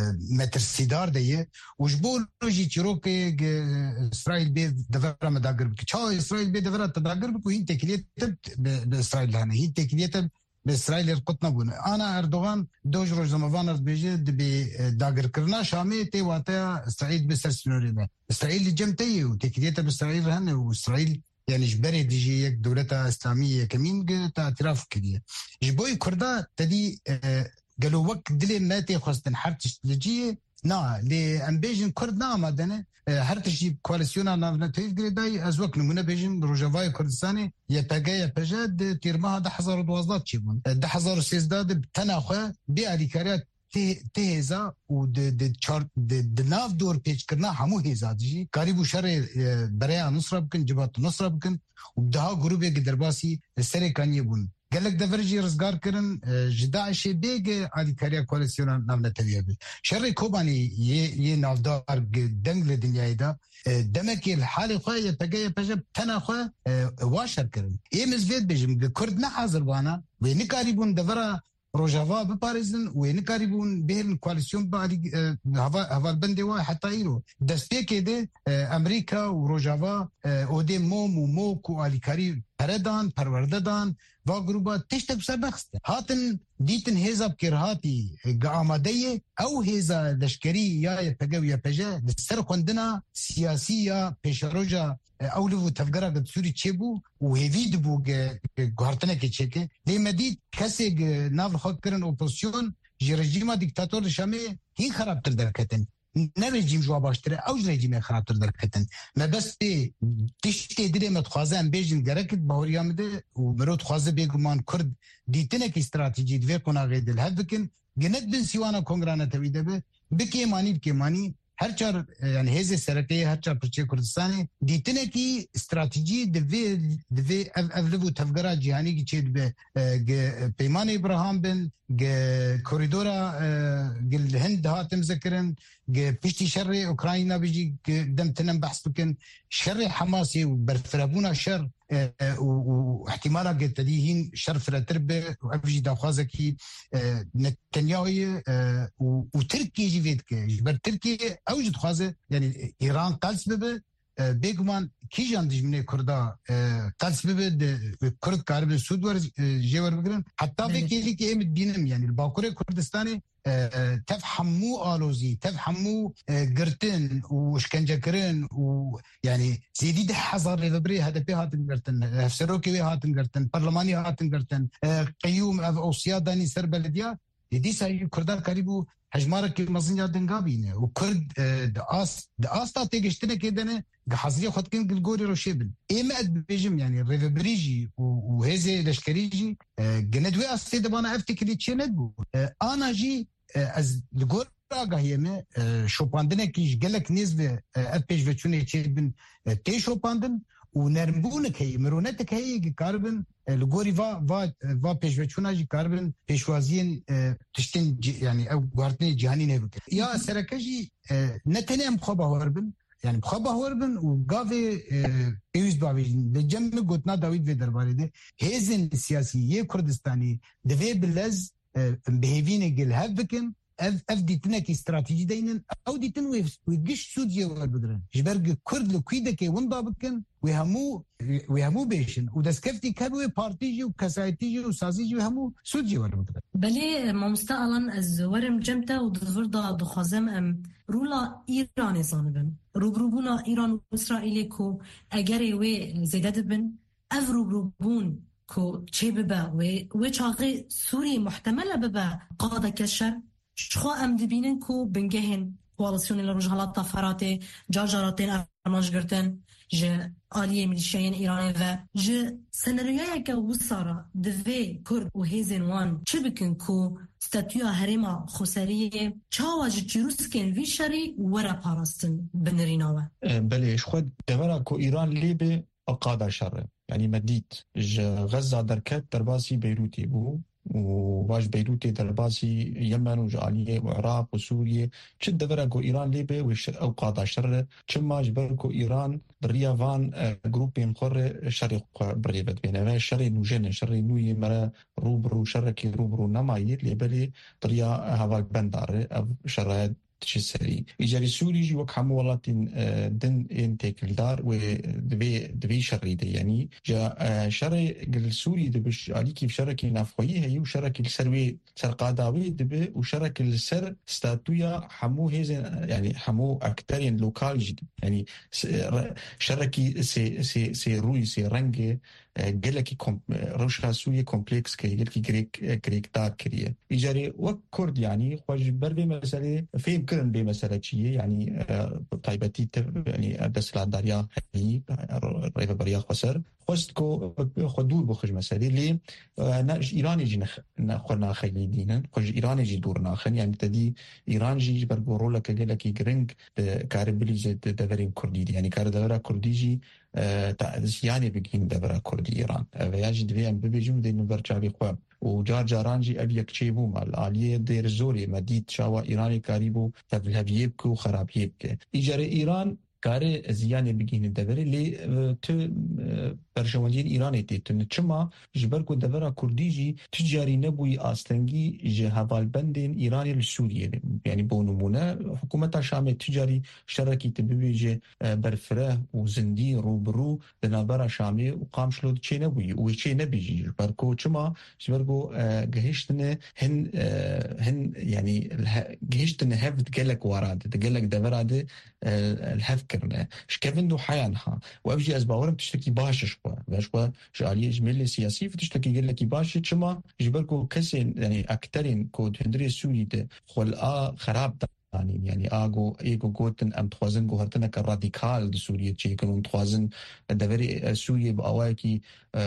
مترسيدار ديه وجبول جي تشروكي اسرائيل بي دفرا مداغر بك تشا اسرائيل بي دفرا تداغر بك هي تكليت باسرائيل هنا هي تكليت باسرائيل القطنا بون انا اردوغان دوج روز زموان بيجي دبي داغر كرنا شامي تي واتا اسرائيل بسرسنوري اسرائيل جمتي وتكليت باسرائيل هنا واسرائيل يعني جبري ديجي يك دولتها اسلاميه كمين تعتراف كديه جبوي كردا تدي قالوا وقت دلي ماتي خاصة حرتش تجيه نا لأنبيجن كرد نا مادنه حرتش يب كواليسيونا نافنا تيف قريداي أزوك نمونا بيجن روجافاي كردستاني يتاقا يبجاد تيرماها ده حزار ودوازدات شيبون ده حزار وسيزداد بتناخوه بأليكاريات تهزا و د چار د ناف دور پیچ کرنا همو هزا دي قریب شر بریا نصر بکن جبات نصر بکن و ده گروپ یک درباسی سره کانی بون قالك دفرجي رزقار كرن جداعش بيج على كاريا كواليسيون نامنا تبيه شر كوباني ي نافدار دنگل دنيا دا دمك الحاله خويا تجاي بجب تنا خويا واشر كرن اي مزفيد بجم كردنا حاضر وانا وين قريبون دفرا روجافا بباريزن وين قريبون بين كواليسيون بعد هوا هوا البندي واحد حتى يرو دسبيك ده امريكا وروجافا اودي موم وموكو على كاري پردان پرورددان و گروبا تشتک سبخست هاتن دیتن هزاب کرهاتی آماده او هزا لشکری یا پگو یا پجه سر خوندنا سیاسی یا پیشروجا اولو تفگرا قد سوری چه بو و هیوید بو گوهرتنه که چه که لیمه دید کسی ناول خود کرن اپوزیسیون جی رژیما دیکتاتور شامه هی خرابتر درکتن نه رژیم جوا باشتره او رژیم خرابتر درکتن ما بس به تشتی دلی متخوازه ام بیجن گرکت باوریا ده و مرود خوازه بگمان کرد دیتنه که استراتیجی دوی قناغی دل هد بکن گنت بن سیوانا کنگرانه تویده به بکی مانی بکی مانی هر چار يعني هذه السرقية هر چار برشة كردستاني ديتنا كي استراتيجية دفي دفي أفلفو تفجرات جهاني كي تشيد ب بيمان إبراهام بن كوريدورا الهند هاتم ذكرن بيشتي شر أوكرانيا بيجي دم تنم بحث بكن شر حماسي وبرفرابونا شر واحتمالا قد تديهين شر فراتربة وأبجي داخازكي نتنياهي وتركيا جيفيدك جبر تركيا أوجد خازة يعني إيران قال سببه بيجمان كي جان دجمنه كردا قال سببه كرد كارب السود ور جيور بقرن حتى بكيلي كي امد بينم يعني الباكورة كردستاني تفهموا آلوزي تفهموا قرتن وشكنجة كرن ويعني زيدي ده حزار لذبري هذا بي هاتن قرتن هفسروكي بي هاتن قرتن برلماني هاتن قرتن قيوم أو سياداني سر بلديا يدي ساي كردار قريبو هجمارك مزنجا دنقابينه وكرد دقاس دقاس تا تيجشتنا كدنا حظرية خد كن الجوري روشيبن إيه ما بيجم يعني ريفبريجي وهذا لشكريجي جندوي أستيد بانا أفتكر شيء ندبو أنا جي از الجور راجعيمه شوباندنا كيش جلك نسبة أبيج بتشوني شيء بن تيشوباندن ونرمبونك هي مرونتك هي كاربن الجوري فا فا فا بيج بتشونا جي كاربن بيشوازين تشتين يعني أو قارتني جهاني نبكي يا سركجي نتنام خبا هربن يعني بخبا هربن وقافي بيوز بابي لجمع قطنا داويد في درباري ده هزن السياسي كردستاني دفي بلز بهيفين جل هفكن اف ديتنا كي استراتيجي دينن او ديتن ويجش سوديا وبدرن جبرج كرد لكويده كي وندا بكن وهمو وهمو بيشن ودسكفتي كبوي بارتيجي وكسايتيجي وسازيجي وهمو سوديا وبدرن بلي مستقلا از ورم جمتا ودفردا دخازم ام رولا ايران زانبن روبروبونا ايران واسرائيل كو اگر وي زيدت بن اف روبروبون كو چه ببا و و چاقي سوري محتمله ببا قاده كشر شخو ام دبینن کو بنگهن کوالسیون لروجهالات طفراته جاجاراتين ارماج گرتن ج آلیه ملیشیان ایران و ج سناریویی که وسارا دوی کرد و هیزن وان چه بکن کو ستاتویا هرما خسریه چاواج جروسکن وی شری ورا پاراستن بنریناوه. بله خود دورا کو ایران لیبه اقادا شره يعني مديت غزة دركت درباسي بيروتي بو وواج بيروتي درباسي يمن وجالية وعراق وسوريا شد دفرقو إيران ليبي وشر أو قاطع شر شما جبركو إيران بريافان جروبين مخور شرق بريبت بينما شر نوجين شر نوي مرا روبرو شركي روبرو نماير ليبلي طريا هواك بندار أو شرائد تشسري إجاري سوري جي وك حمو ولاتين دن انتك الدار ودبي دبي شريدي يعني جا شري السوري دبش علي كيف شركي نافخويه هي وشركي السروي سرقاداوي دبي وشركي السر ستاتويا حمو هيزن يعني حمو اكترين لوكال جدي يعني شركي سي سي سي روي سي رنجي جلكي روشها سوريا كومبلكس كي جلكي جريك جريك تاك كريه إجاري وك كرد يعني خواج بربي مسألة فهم كرن بمسألة شيء يعني طيبتي يعني أدرس العدارية هي ريفا بريا خسر خستكو خدور بخش مسألة ليه ناج إيران يجي نخ نخلنا خليدينا خج إيران يجي دورنا خن يعني تدي إيران يجي برجورو لك جلكي جرينج كاربلي زد دفرين كردي يعني كاردورا كرديجي يعني بيجين دبرا كردي إيران فياجي دفيان ببيجون دي نبرشابي قوام وجار جارانجي أبيك تشيبو مال آلية دير زوري مديد شاوا إيراني كاريبو تبلهبيبك وخرابيبك إجاري إيران كاري زيانة بيجين دبري لي تو برشوانجين إيراني تيتن چما جبركو دبرا كرديجي تجاري نبوي آستنجي جهوال بندين إيراني لسوريا يعني بونمونا حكومة شامل تجاري شركي تبويجي برفره وزندي روبرو دنابرا شامل وقام شلو چي نبوي وچي نبيجي جبركو چما جبركو جهشتن هن هن يعني جهشتن هفت جلك واراد تجلك دبرا دي الهفكرنا شكفن دو حيانها وابجي أزباورم تشتكي باشش باشوا جاليه جمله سياسي فتشتكي قال لك باشي شما جبركو كسين يعني اكثرين كود هندري سوري ده خلقا خراب يعني يعني اغو ايغو غوتن ام توازن غورتنا كراديكال سوريا تشي كانوا توازن دبري سوريا باواكي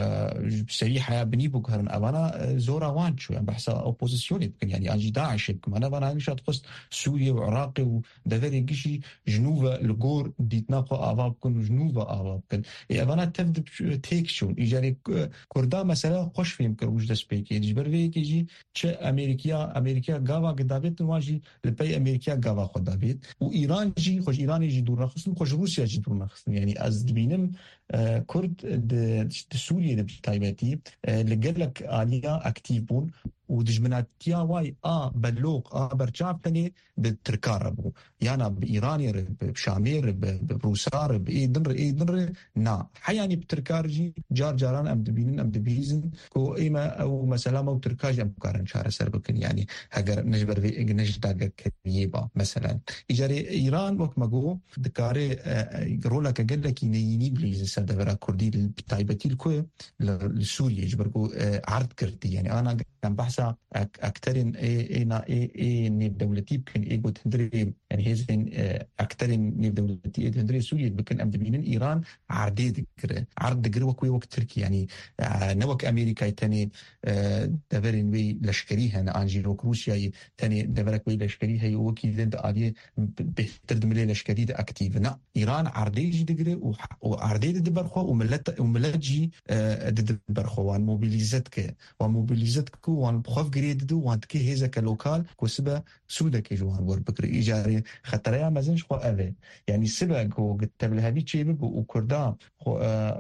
بصريحه بني بوكرن انا زورا وان شو يعني بحث اوبوزيسيون يعني انجي داعش انا انا مش هتقص سوريا وعراق ودبري جيشي جنوبا الجور ديتناقو افابكن جنوبا افابكن انا تبد تيك شو ايجاري كردا مثلا خوش فيهم كروج دسبيكي جبري كيجي تش امريكا امريكا غاوا قدابت واجي لبي امريكا غاوا خدابت وايران جي خوش ايران جي دور نخصن خوش روسيا جي دور نخصن يعني از بينم كرد د سوريا بتايبتي اللي قال لك عليها اكتيف بون ودجمنات تيا واي اه بلوق اه برجاب تاني بتركاربو يعني بايراني بشامير بروسار بايدنر ايدنر نا حياني بتركارجي جار جاران ام دبينن ام دبيزن كو ايما او مثلا مو تركاج ام كارن شهر سربكن يعني هاجر نجبر في نجداغ كيبا مثلا اجاري ايران وقت ما جو دكاري رولك قال لك ينيني بليز سدفرا كردي بتايبتي الكو لسوريا جبركو عرض كرتي يعني انا كان بحث أكترين إيه إنا إيه إيه نيب دولتي بكن إيه قد هندري يعني هزين أكترين نيب دولتي إيه هندري سوريا بكن أم دبينن إيران عردي ذكر عرض ذكر وكوي وقت تركي يعني نوك أمريكا تاني دفرين وي لشكريها أنجي روك روسيا تاني دفرك وي لشكريها يوكي ذند آلية بهتر دملي لشكري ده أكتيف نا إيران عردي جي ذكر وعردي ده برخوا وملت وملت جي ده برخوا وان موبيليزتك وموبيليزتك وان بخوف جريد دو وان تكي هيزا كلوكال كوسبا سودا كي جوان ور بكر إيجاري خطريا مازنش خو أذي يعني سبا كو قتبل هذي تشيب وكردا خو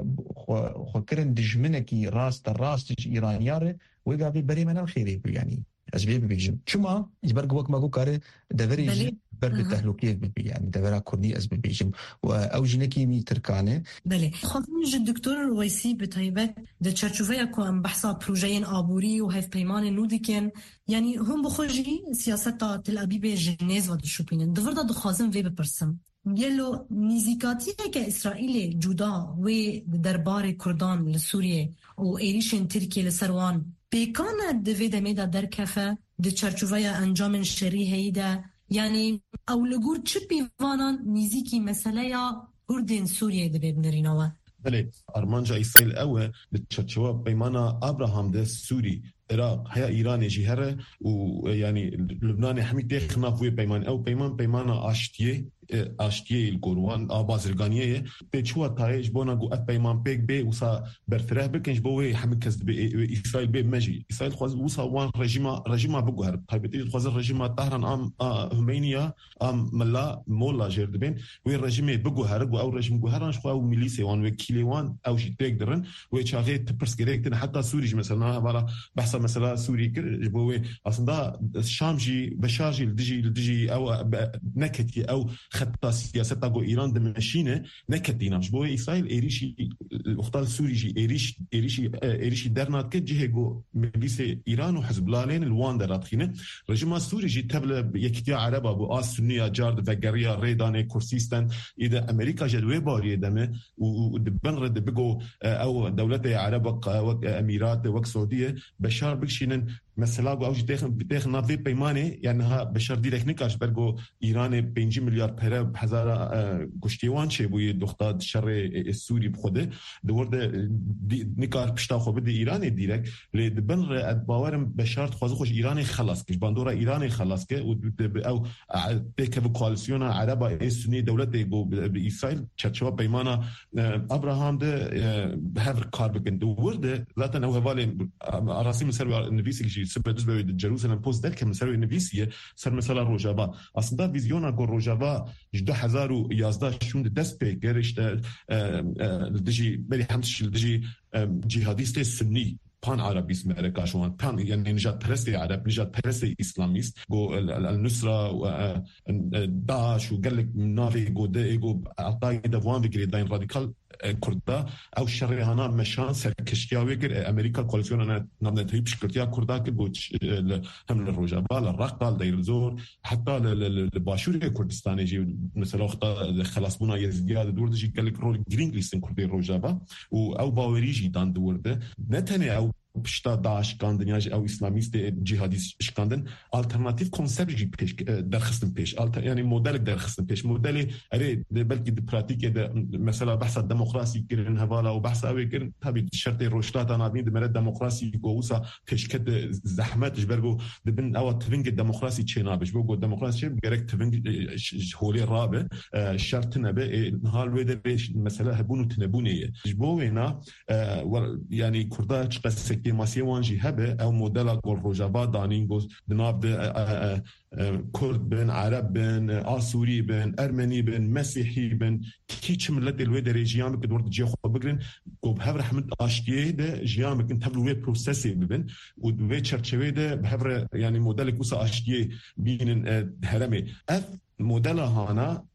خو خو كرن دجمنكي راس تراس تج إيرانياري ويقابي بري من الخيري يعني أسباب بيجم شما يبرق وقت ما قو كاري دفري برد تهلوكيه يعني دفرا كردي أسباب بيجم وأوجنكي مي تركانه بله خاطرني الدكتور الرويسي بتايبت ده تشارشوفيا كو ام بحثا بروجين آبوري وهيف بيمان نوديكن يعني هم بخوجي سياسة تل أبيب جنيز ودو شوبينن دفردا دخوازن في بپرسم يلو نزيكاتي كإسرائيل جودا و دربار كردان لسوريا و إيريشن تركيا لسروان بيكانا دوی دميدا در كفا د چرچوفه انجام شری هیده یعنی او لگور چه پیوانان نزیکی مسئله یا کردین سوریه ده ببنریناوه؟ بله ارمانجا اسرائیل اوه لتشرچوا بيمانا ابراهام ده سوري العراق هيا ايران جهره ويعني لبنان حميد تخنا في بيمان او بيمان بيمانا اشتيه اشتيه القروان ابازرغانيه بتشوا تايج بونا جو بيمان بيك بي وسا برتره بكنج بوي حميد كز اسرائيل بي ماجي اسرائيل خواز وسا وان رجيما رجيما بقهر طيب خواز رجيما طهران ام همينيا ام ملا مولا جردبين وي رجيمي بقهر او رجيم قهران شخوا ميليسي وان وكيلوان او شي تقدرن ويتشاغي تبرس كريكتن حتى سوري مثلا بالا بحث مثلا سوري كرجبوي اصلا الشام جي بشار جي لدجي لدجي او نكتي او خطه سياسه جو ايران دمشينه نكتينا جبوي اسرائيل ايريشي الاختال سوري جي ايريش ايريشي ايريشي درنات كجي جو مليسي ايران وحزب الله لين الواندرات خينه رجما سوري جي تبل يكتيا عرب ابو اسنيه جارد فغريا ريداني كورسيستان اذا امريكا جدوي باري دمه ودبنرد بيجو او دولتي عرب اميرات وك سعوديه بشار بكشينن مثلا جو اوج داخل بداخل نافي بيمانه يعني ها بشار ديرك نكاش برجو ايران خمسة مليار بره بهزار گشتیوان چه بوی دختاد شر السوري بخوده دورد نکار پشتا خو بده ایران دیرک لدبن ر باورم بشار خوازه خوش ایران خلاص کش باندورا ایران خلاص که او تک کواليسيون عربه سنی دولت گو اسرائیل چرچوا پیمانه ابراهام ده هاف کاربکن دورد ذات نو حواله راسي مسر نبيسي سبدز به جروزلم پوست در که مسر نبيسي سر مثلا روجابا اصلا ویزیونا گو روجابا ده هزار و یازده شوند دست به گرشت دجی بری همش دجی جهادیست سنی پان عربیسم امریکاشون پان یعنی نجات پرستی عرب نجات پرستی اسلامیست گو النصرة و داعش و قال لك نافي گو ده گو القاعده وان بگیرید داین رادیکال کردا او شرعانا مشان سرکشیاوی گر امریکا کواليسيون نام تهيب شكرتيا کردا که گو هم الرجابا الرقال داير زور حتى الباشور كردستان جي مثلا خلاص بنا يزياد دور دجي قال لك رول جرين ليستن كردي الرجابا او باوريجي دان دورده نتنه او پشتا داعش کاندنیاج او اسلامیست جهادیست شکاندن alternatif konsept جی پیش درخستن پیش یعنی مدل درخستن پیش مدل اره بلکه د پراتیک د مثلا بحث دموکراسی کردن حواله او بحث او کردن تابع شرط روشتات نادین د مرد دموکراسی گوسا پیش کد زحمت جبرگو د بن او توینگ دموکراسی چینا بش بگو دموکراسی چه گرک توینگ هولی رابه شرط نبه حال و د مثلا هبونو تنبونیه جبوینا یعنی کردا چقسک ماسیوان جی هبه او مدل گل روجابا دانینگوز دناب ده کرد بن عرب بن آسوری بن ارمنی بن مسیحی بن کیچ ملت الوی در جیام که دورد جی خو بگرن گوب هفر حمد آشتیه ده جیام کن تبلوی پروسسی ببن و دوی چرچوی ده هفر یعنی مدل کوس آشتیه بینن هرمه اف مدل هانا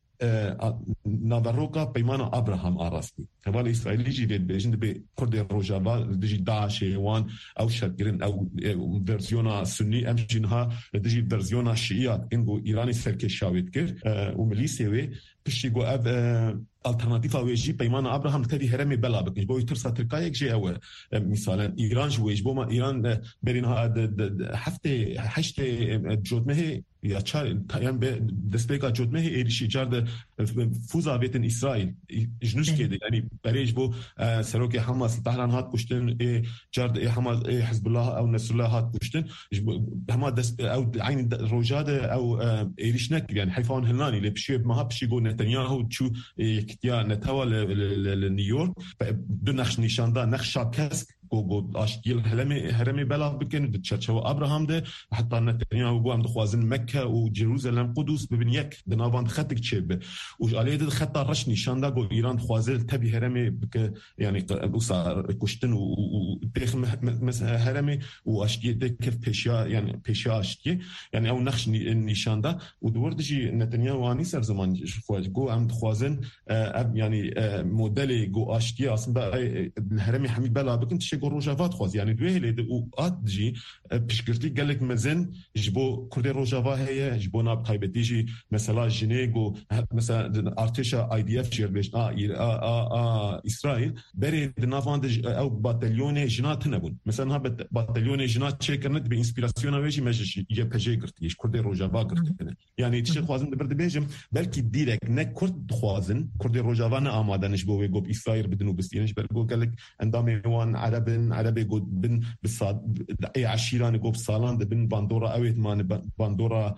نابروكا بيمانا أبراهام أراسكي هذا إسرائيلي جي بيجند بكرد الرجابا دجي داعش وان أو شاكرين أو فيرزيونا سني أمجنها دجي فيرزيونا شيعة إنجو إيراني سركي شاويت كر ومليسيوي بشيجو أب alternativa ويجي بيمانا أبراهام تدي هرمي بلا بكنج بوي ترسا تركايك جي أو مثلا إيران جويج بوما إيران برينها حفتة حشتة جود مهي یا چار تایم به دستگاه جود مه ایریشی جرد فوزا بیتن اسرائیل جنوش کده یعنی برایش بو سروک حماس تهران هات کشتن جرد حماس حزب الله او نصر الله هات کشتن هما دست او عین روجاد او ایریش نک یعنی حیفان هلانی اللي بشي ما بشي جو نتنياهو تشو يكتيا نتاوا لنيويورك دو نخش نشاندا نخشا كسك گو آشتیل هرمی هرمی بلا بکن دچرچه و ابراهام ده حتی نتنیاهو گو هم دخوازن مکه و جروزلم قدوس ببین یک دنابان خطک چه به و علیه ده خط رش نشانده گو ایران خوازل تبی هرمی بک یعنی اوسا کشتن و تخ مثلا هرمی و آشتی ده کف پیشیا یعنی پیشیا آشتی یعنی او نخش نشانده و دوردشی نتنیاهو آنی سر زمان خواج گو هم دخوازن یعنی مدل گو آشتی اصلا هرمی همی بلا بکن تش روجافات خواز يعني دوه لید او ات جی پیشگرتی گلک مزن جبو کرد روجافا هي جبو ناب تایبتیجی مثلا جنیگو مثلا ارتشا آی دی اف شیر بیش آ آ اسرائیل بری نافاند او باتاليون جنات نبون مثلا ها باتاليون جنات چیکرند به انسپیراسیون ویجی مجش یه پجی گرتیش کرد روجافا گرتنه يعني تشي خوازن برد بيجم بلكي ديرك نه كرد خوازن كرد روجافا نه آمادنش بو ويگو اسرائيل بدنو بستينش برگو قالك اندامي وان عربن عربي گو بن بالصاد اي عشيران گو بسالان بن باندورا اويت مان باندورا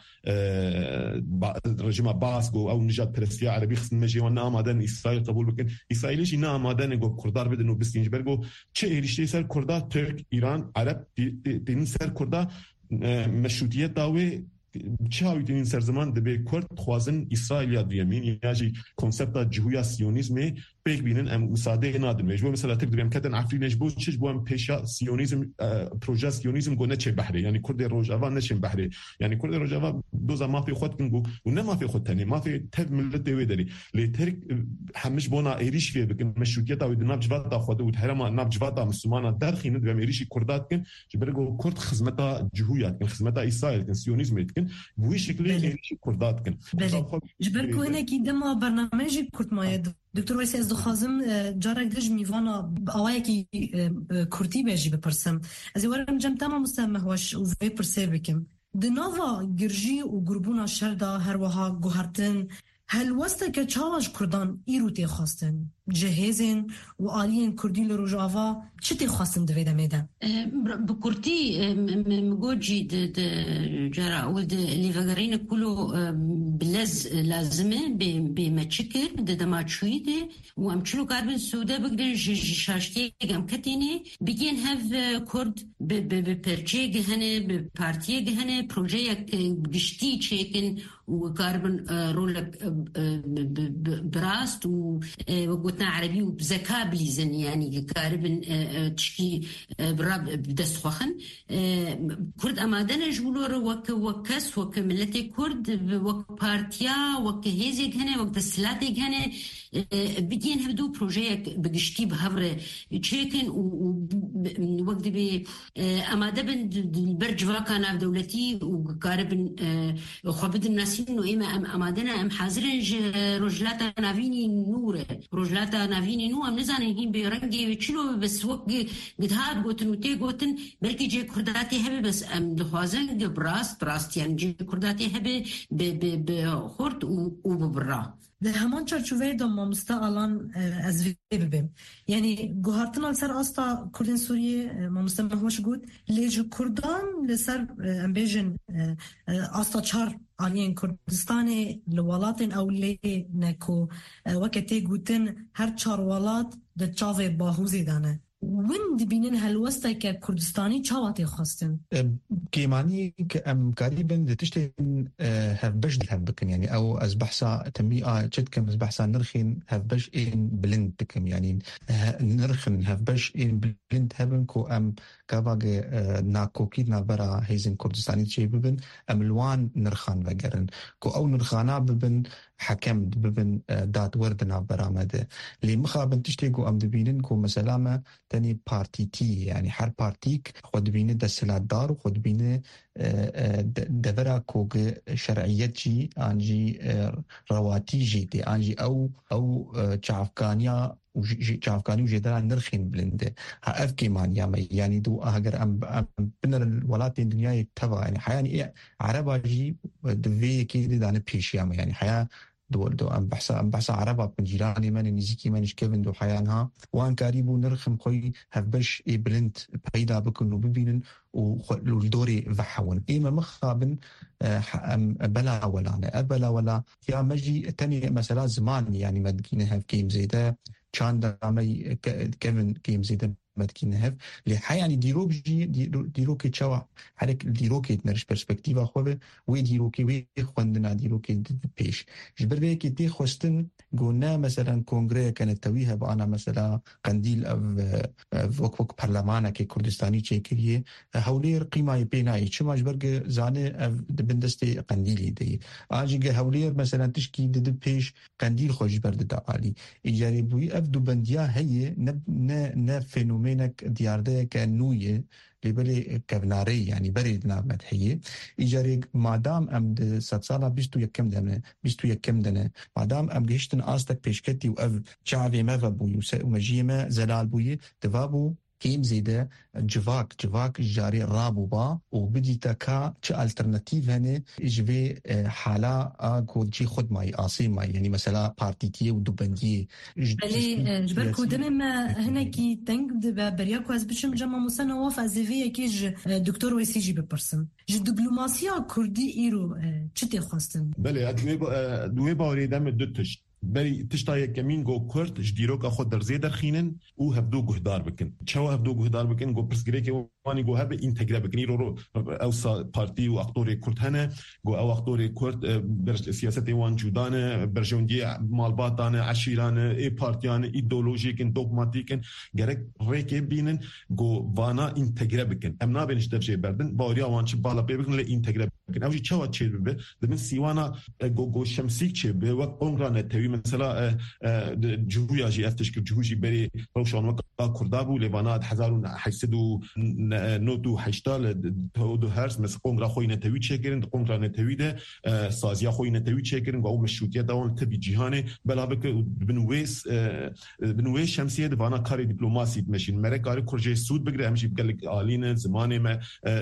رجيم باس گو او نجات برسيا عربي خصن مجي وان آمادن اسرائيل قبول بكن اسرائيلش نه آمادن گو كردار بدنو بستينش برگو چه ايريشتي سر كردا ترك ايران عرب دين سر كردا مشروطيت داوي چاوی تین سرزمان دبی کرد خوازن اسرائیل یا دیمین یاجی کنسپت جهویا سیونیزم پیک بینن ام مساعده نادن مجبور مثلا تقدر کدن عفرینش بود چش بوم پیشا سیونیزم پروژه سیونیزم گونه چه بحری یعنی کرد روجاوا نشین بحری یعنی کرد روجاوا دو زمان فی خود کنگو و نه ما فی خود تنی ما فی تب ملت دوی داری لیتر همش بونا ایریش فی بکن مشروطیت او ناب جوات خود و تهرما ناب جوات مسلمان در خینه دوم ایریشی کردات کن جبرگو کرد خدمت جهویات کن خدمت اسرائیل کن سیونیزم کن بوی شکلی ایریشی کردات کن جبرگو هنا کی دما برنامجی کرد ماید دکتر ویسی از دخوازم جارک دژ میوانا آوایی کی کردی بیجی بپرسم از ورم جم تمام مستمه واش و وی پرسر بکم دنوا گرجی و گروبونا شردا هر وها گوهرتن هل وسط که چاواج کردان ایروتی خواستن جهازن و آلیین کردی لروجاوا چی تی خواستن دویده میدن؟ بکردی مگوجی جرا ولد لیوگرین کلو بلز لازمه به مچکر ددماچوی ده و امچلو کاربن سوده بگرن شاشتی گم کتینه بگین هف کرد به پرچه گهنه به پارتیه گهنه پروژه یک گشتی چیکن و کاربن رولک براست و وقتنا عربي وبذكاء بليزن يعني كاربن تشكي براب بدست خوخن كرد أمادنا جولور وك وكس وك ملتي كرد وك بارتيا وك هيزيك هنا وك دسلاتيك هنا بدين هبدو بروجيك بقشتي بهفر تشيكن ووقت بي أمادا بن البرج فاكانا بدولتي وكاربن خبد الناس إنه إما أمادنا أم حاضرين رجلاتا نافيني نور رجلاتا نافيني نو أم نزانين هين بيرنجي وچلو بس وق قدهاد قوتن وتي قوتن بلكي جي كرداتي هبه بس أم دخوازن براست براست يعني جي كرداتي هبه بخورت وببرا ده همان چارچوبه دو مامستا الان از وی ببیم یعنی گوهرتن al سر استا کردن سوریه مامستا مهوش گود لیج کردان لسر امبیجن استا چار آلیین کردستان لولاتن او لی نکو وقتی گوتن هر چار ولات ده چاوه باهوزی دانه وين دبينن هالوسطة كردستاني شاواتي خاصتن كيماني كأم قريبا تشتين هف بش هف بكن يعني أو أز بحثا تنبيئة جد كم أز بحثا نرخين هف بش إن بلند بكم يعني نرخن هف بش إن بلند هبن كو أم كاباقي ناكوكي نابرا هيزن كردستاني تشي ببن أم الوان نرخان وقرن كو أو نرخانا ببن حكم ببن داد وردنا برامده اللي مخابن تشتيقو أم دبينن كو مسلامة تاني بارتي تي يعني حر بارتيك خود بينه دسلات دار وخود بينه دبرا كوغ شرعيات جي انجي رواتي جي دي انجي او او تشافكانيا وجافكاني وجدرا نرخين بلنده هاف كيمان يامي يعني دو اگر ام بنر الولات الدنيا تبع يعني حياني عربا جي دفي كيدي دان بيش يامي يعني حيا دول دو ام بحثا ام بحثا عربا من جيراني من نزيكي من شكيفن دو حيانها وان كاريبو نرخم خوي هفبش اي بلند بيدا بكنو ببينن والدوري فحون إيما مخابن بلا ولا أبلا ولا يا مجي تاني مثلا زمان يعني مدكينها في كيم زيدا كان دامي كيفن كيم زيدا مدكينها اللي حي يعني ديروكي ديروكي تشوا حرك ديروكي تنرش برسبكتيفا خوبه وي ديروكي وي خوندنا ديروكي بيش جبر بيكي تي خوستن قلنا مثلا كونغري كانت تويها بانا مثلا قنديل اف وك وك برلمانا كي كردستاني تشيكريه هولير قيمة بيناي شما جبرق زانه بندستي قنديلي دي آجي هولير مثلا تشكي دد بيش قنديل خوش برد دا آلي إجاري بوي أفدو بنديا هي نب نا نا فينومين برنامه‌نك دیارده که نویه لبلی کبناری یعنی برید نامدحیه ایجاری مادام ام د صد ساله بیست و یکم دنه بیست و یکم دنه مادام ام گشتن آستک پیشکتی و اف چاوی ما بوی و مجیمه زلال بوی دوابو كيم زيده جواك جواك جاري رابوبا وبدي تكا ش الترناتيف هنا جوي حالا اكو جي خد ماي اصي ماي يعني مثلا بارتيتي ودبندي بلي جبركو دم هنا كي تنق برياكو از بشم جما مسنا وفا زيفي كيج دكتور ويسي جي ببرسم ج دبلوماسيا كردي ايرو چتي خواستن بلي دوي باوري دم دوتش بری تشتای کمین گو کرد جدیرو که خود در زیدر خینن او هفدو گهدار بکن چوا هفدو گهدار بکن گو پرسگری که وانی گو هب اینتگره بکنی رو رو اوسا پارتی و اقطور کرد هنه گو او اقطور کرد بر سیاست وان جودانه برجوندی مالباتانه عشیرانه ای پارتیانه ایدئولوژیکن دوگماتیکن گرک ریکه بینن گو وانا اینتگره بکن ام نابینش دفشه بردن باوریا وان چه بالا بکن لی اینتگره بکن اوجی چوا چه ببه دمن سیوانا گو گو شمسیک چه به وقت اونگرانه توی مثلا جهوی آجی افتش که جهوی بری روشان وقت کردابو لیوانات هزار و هشتصد و نود و هشتاد دو هرس مثل قنگرا خوی نتوی چه کردن قنگرا نتوی ده سازیا خوی نتوی چه کردن و او مشروطیت داون تبی جهانی بلا بک بنویس بنویس شمسیه دوانا کاری دیپلماسی ماشین مره کاری کرجه سود بگیره همش بگل آلین زمانه ما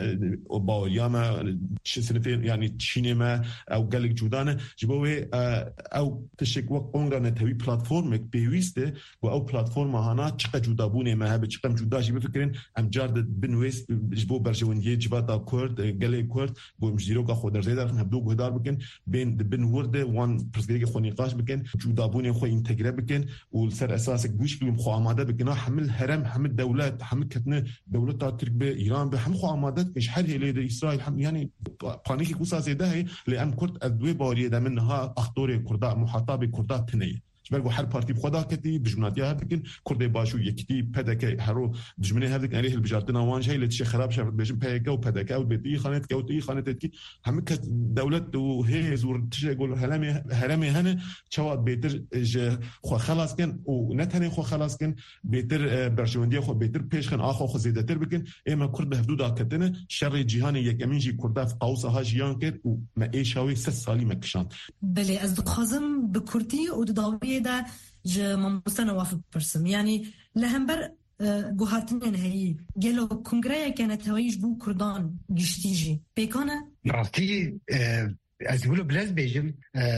باوریام سنفین یعنی چینه ما او گلک جودانه جبوه او تشک وقت قنگرا نتوی پلتفرم بیویسته و او پلتفرم هانا چقدر جدابونه ما هب چقدر جداشی بفکرین ام جارد بنویس جبو برجوندی جواتا کرد گله کرد گو مجیرو که خود در زیدار هبدو گهدار بکن بین بنورد وان پرسگری خو نقاش بکن جدابونه خو اینتگره بکن و سر اساس گوش بیم خو آماده بکن حمل حرم حمل دولت حمل کتنه دولت ترک به ایران به هم خو آماده کش هر هلی اسرائیل هم یعنی پانیکی کوسا زیده هی لام کرد ادوی باریه ده منها اخطور کردا محاطه کردا تنه بلگو هر پارتی بخدا کتی بجمناتی ها بکن کرده باشو یکتی پدکه هرو دجمنه هذيك عليه البجارتنا وانج هي اللي تشي خراب شافت بيجم بيكا وبدكا وبدي خانت كوتي خانت كي هم كت دولت وهي زور تشي يقول هلامي هرمي هنا شواد بيتر خو خلاص كان ونتني خو خلاص كان بيتر برشوندي خو بيتر بيش خن اخو خو زيدتر بكن اما كرد حدود كتنه شر جهاني يك امين جي كرد في قوسها جيان كر وما ايشاوي ست سالي مكشان بله از خازم بكردي وداوي ده ج ممسنا وافق برسم يعني لهمبر گوهاتنین هایی گلو کنگره كانت هوایش بو کردان گشتیجی بیکانه؟ راستی از بولو بلز بیجم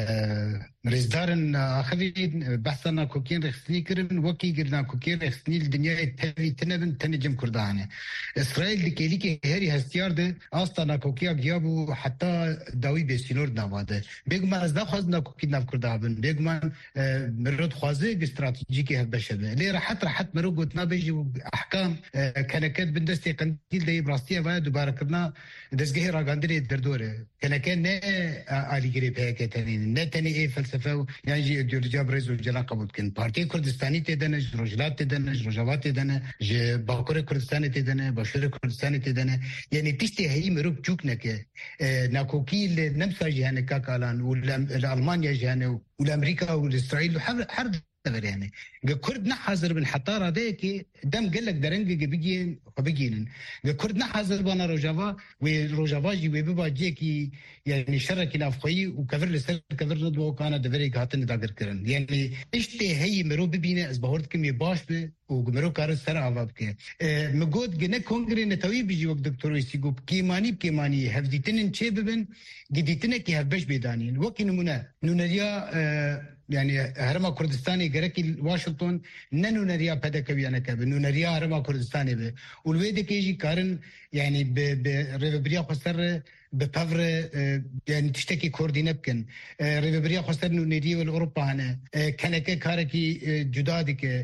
رزدارن آخری بحثنا کوکین رخصنی کرن وکی گرنا کوکین رخصنی الدنیا تبی تنبن تنجم کردانه اسرائیل دکیلی که هری هستیار ده آستانا کوکیا گیابو حتی داوی بسینور نواده بگو من از نخواست نکوکی نف کردابن بگو من مرود خوازه استراتیجی که بشه لی راحت راحت مرو گوت نبیجی احکام کنکت بندستی قندیل دی براستیه و دوباره کرنا دستگاه راگاندری دردوره کنکت نه آلیگری پیکه تنین نه تنی ای فلسفه يعني ایدئولوژی برز و جلان قبول کن پارتی کردستانی تدنه روجلات تدنه روجوات تدنه ج باکور کردستانی تدنه باشور کردستانی تدنه يعني تشتي هي مروب چوك نکه ناکوکی نمسا جهانه کاکالان و المانیا جهانه و امریکا و اسرائیل هر يعني كرد نحذر من حطاره ديكي دم قال لك درنج بيجين وبيجين كرد نحذر بنا روجافا وروجافا جي بيبا جيكي يعني شرك الافقي وكفر لسر كفر ندو كان دبري كاتن داغر كرن يعني اشتي هي مرو ببينه از بهورت كمي باش به ومرو كار سر عوابك مجود جنا كونغري نتوي بيجي وقت دكتور يسيغو كيماني بكيماني هفديتن تشيبن جديتنا كي هبش بيدانين وكي نمونه نونريا يعني هرما كردستاني جركي واشنطن ننو نريا بدكويانا كب نو نريا هرما كردستاني به والويد كيجي كارن يعني ب ريفبريا خسر بفور يعني تشتكي كردي نبكن ريفبريا خسر نو نريا والاوروبا هنا كانك كاركي جدادك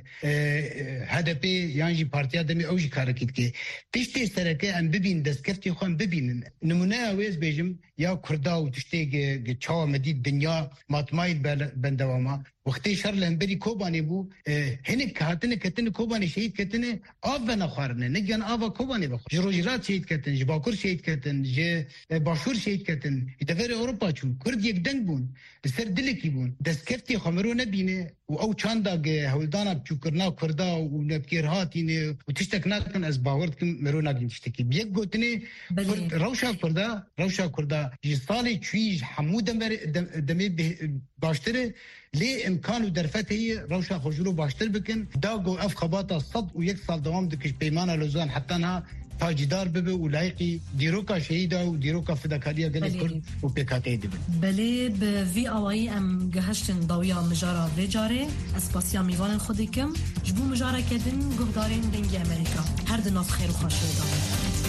هدفي يعني بارتيا دمي اوجي كاركي كي تشتي سركه ام ببين دسكرتي خون ببين نمونه ويز بيجم يا كرداو تشتي تشاو مدي الدنيا ماتمايل بندوما وقتی شر لهمبری کوبانی بو هنه کاتنه کتنه کوبانی شهید کتنه آب نخورنه نگن آب کوبانی بخور جروجرات شهید کتن جباکور شهید کتن ج باشور شهید کتن دفر اروپا چون کرد یک دنگ بون سر دلکی بون دستکفتی خمرو نبینه و او چاندا هولدانا بچوکرنا کردا و نبکرهاتین و تشتک نکن از باورد کم مرو نگین تشتکی بیگ گوتنی روشا کردا روشا کردا جسالی چویج حمود دمی باشتره لی امکان و درفته روشا خوشلو باشتر بکن داگو اف خباتا صد و یک سال دوام دکش پیمان لزوان حتی نه تاجدار ببه و لایقی دیروکا شهیدا و دیروکا فداکاریا گلی کرد و پیکاتی دبن. بله به وی آوایی ام گهشتن داویا مجارا ویجاره اسپاسیا میوان خودی کم جبو مجارا کدن گهدارین دنگی امریکا هر دناف خیر و خوش دارم.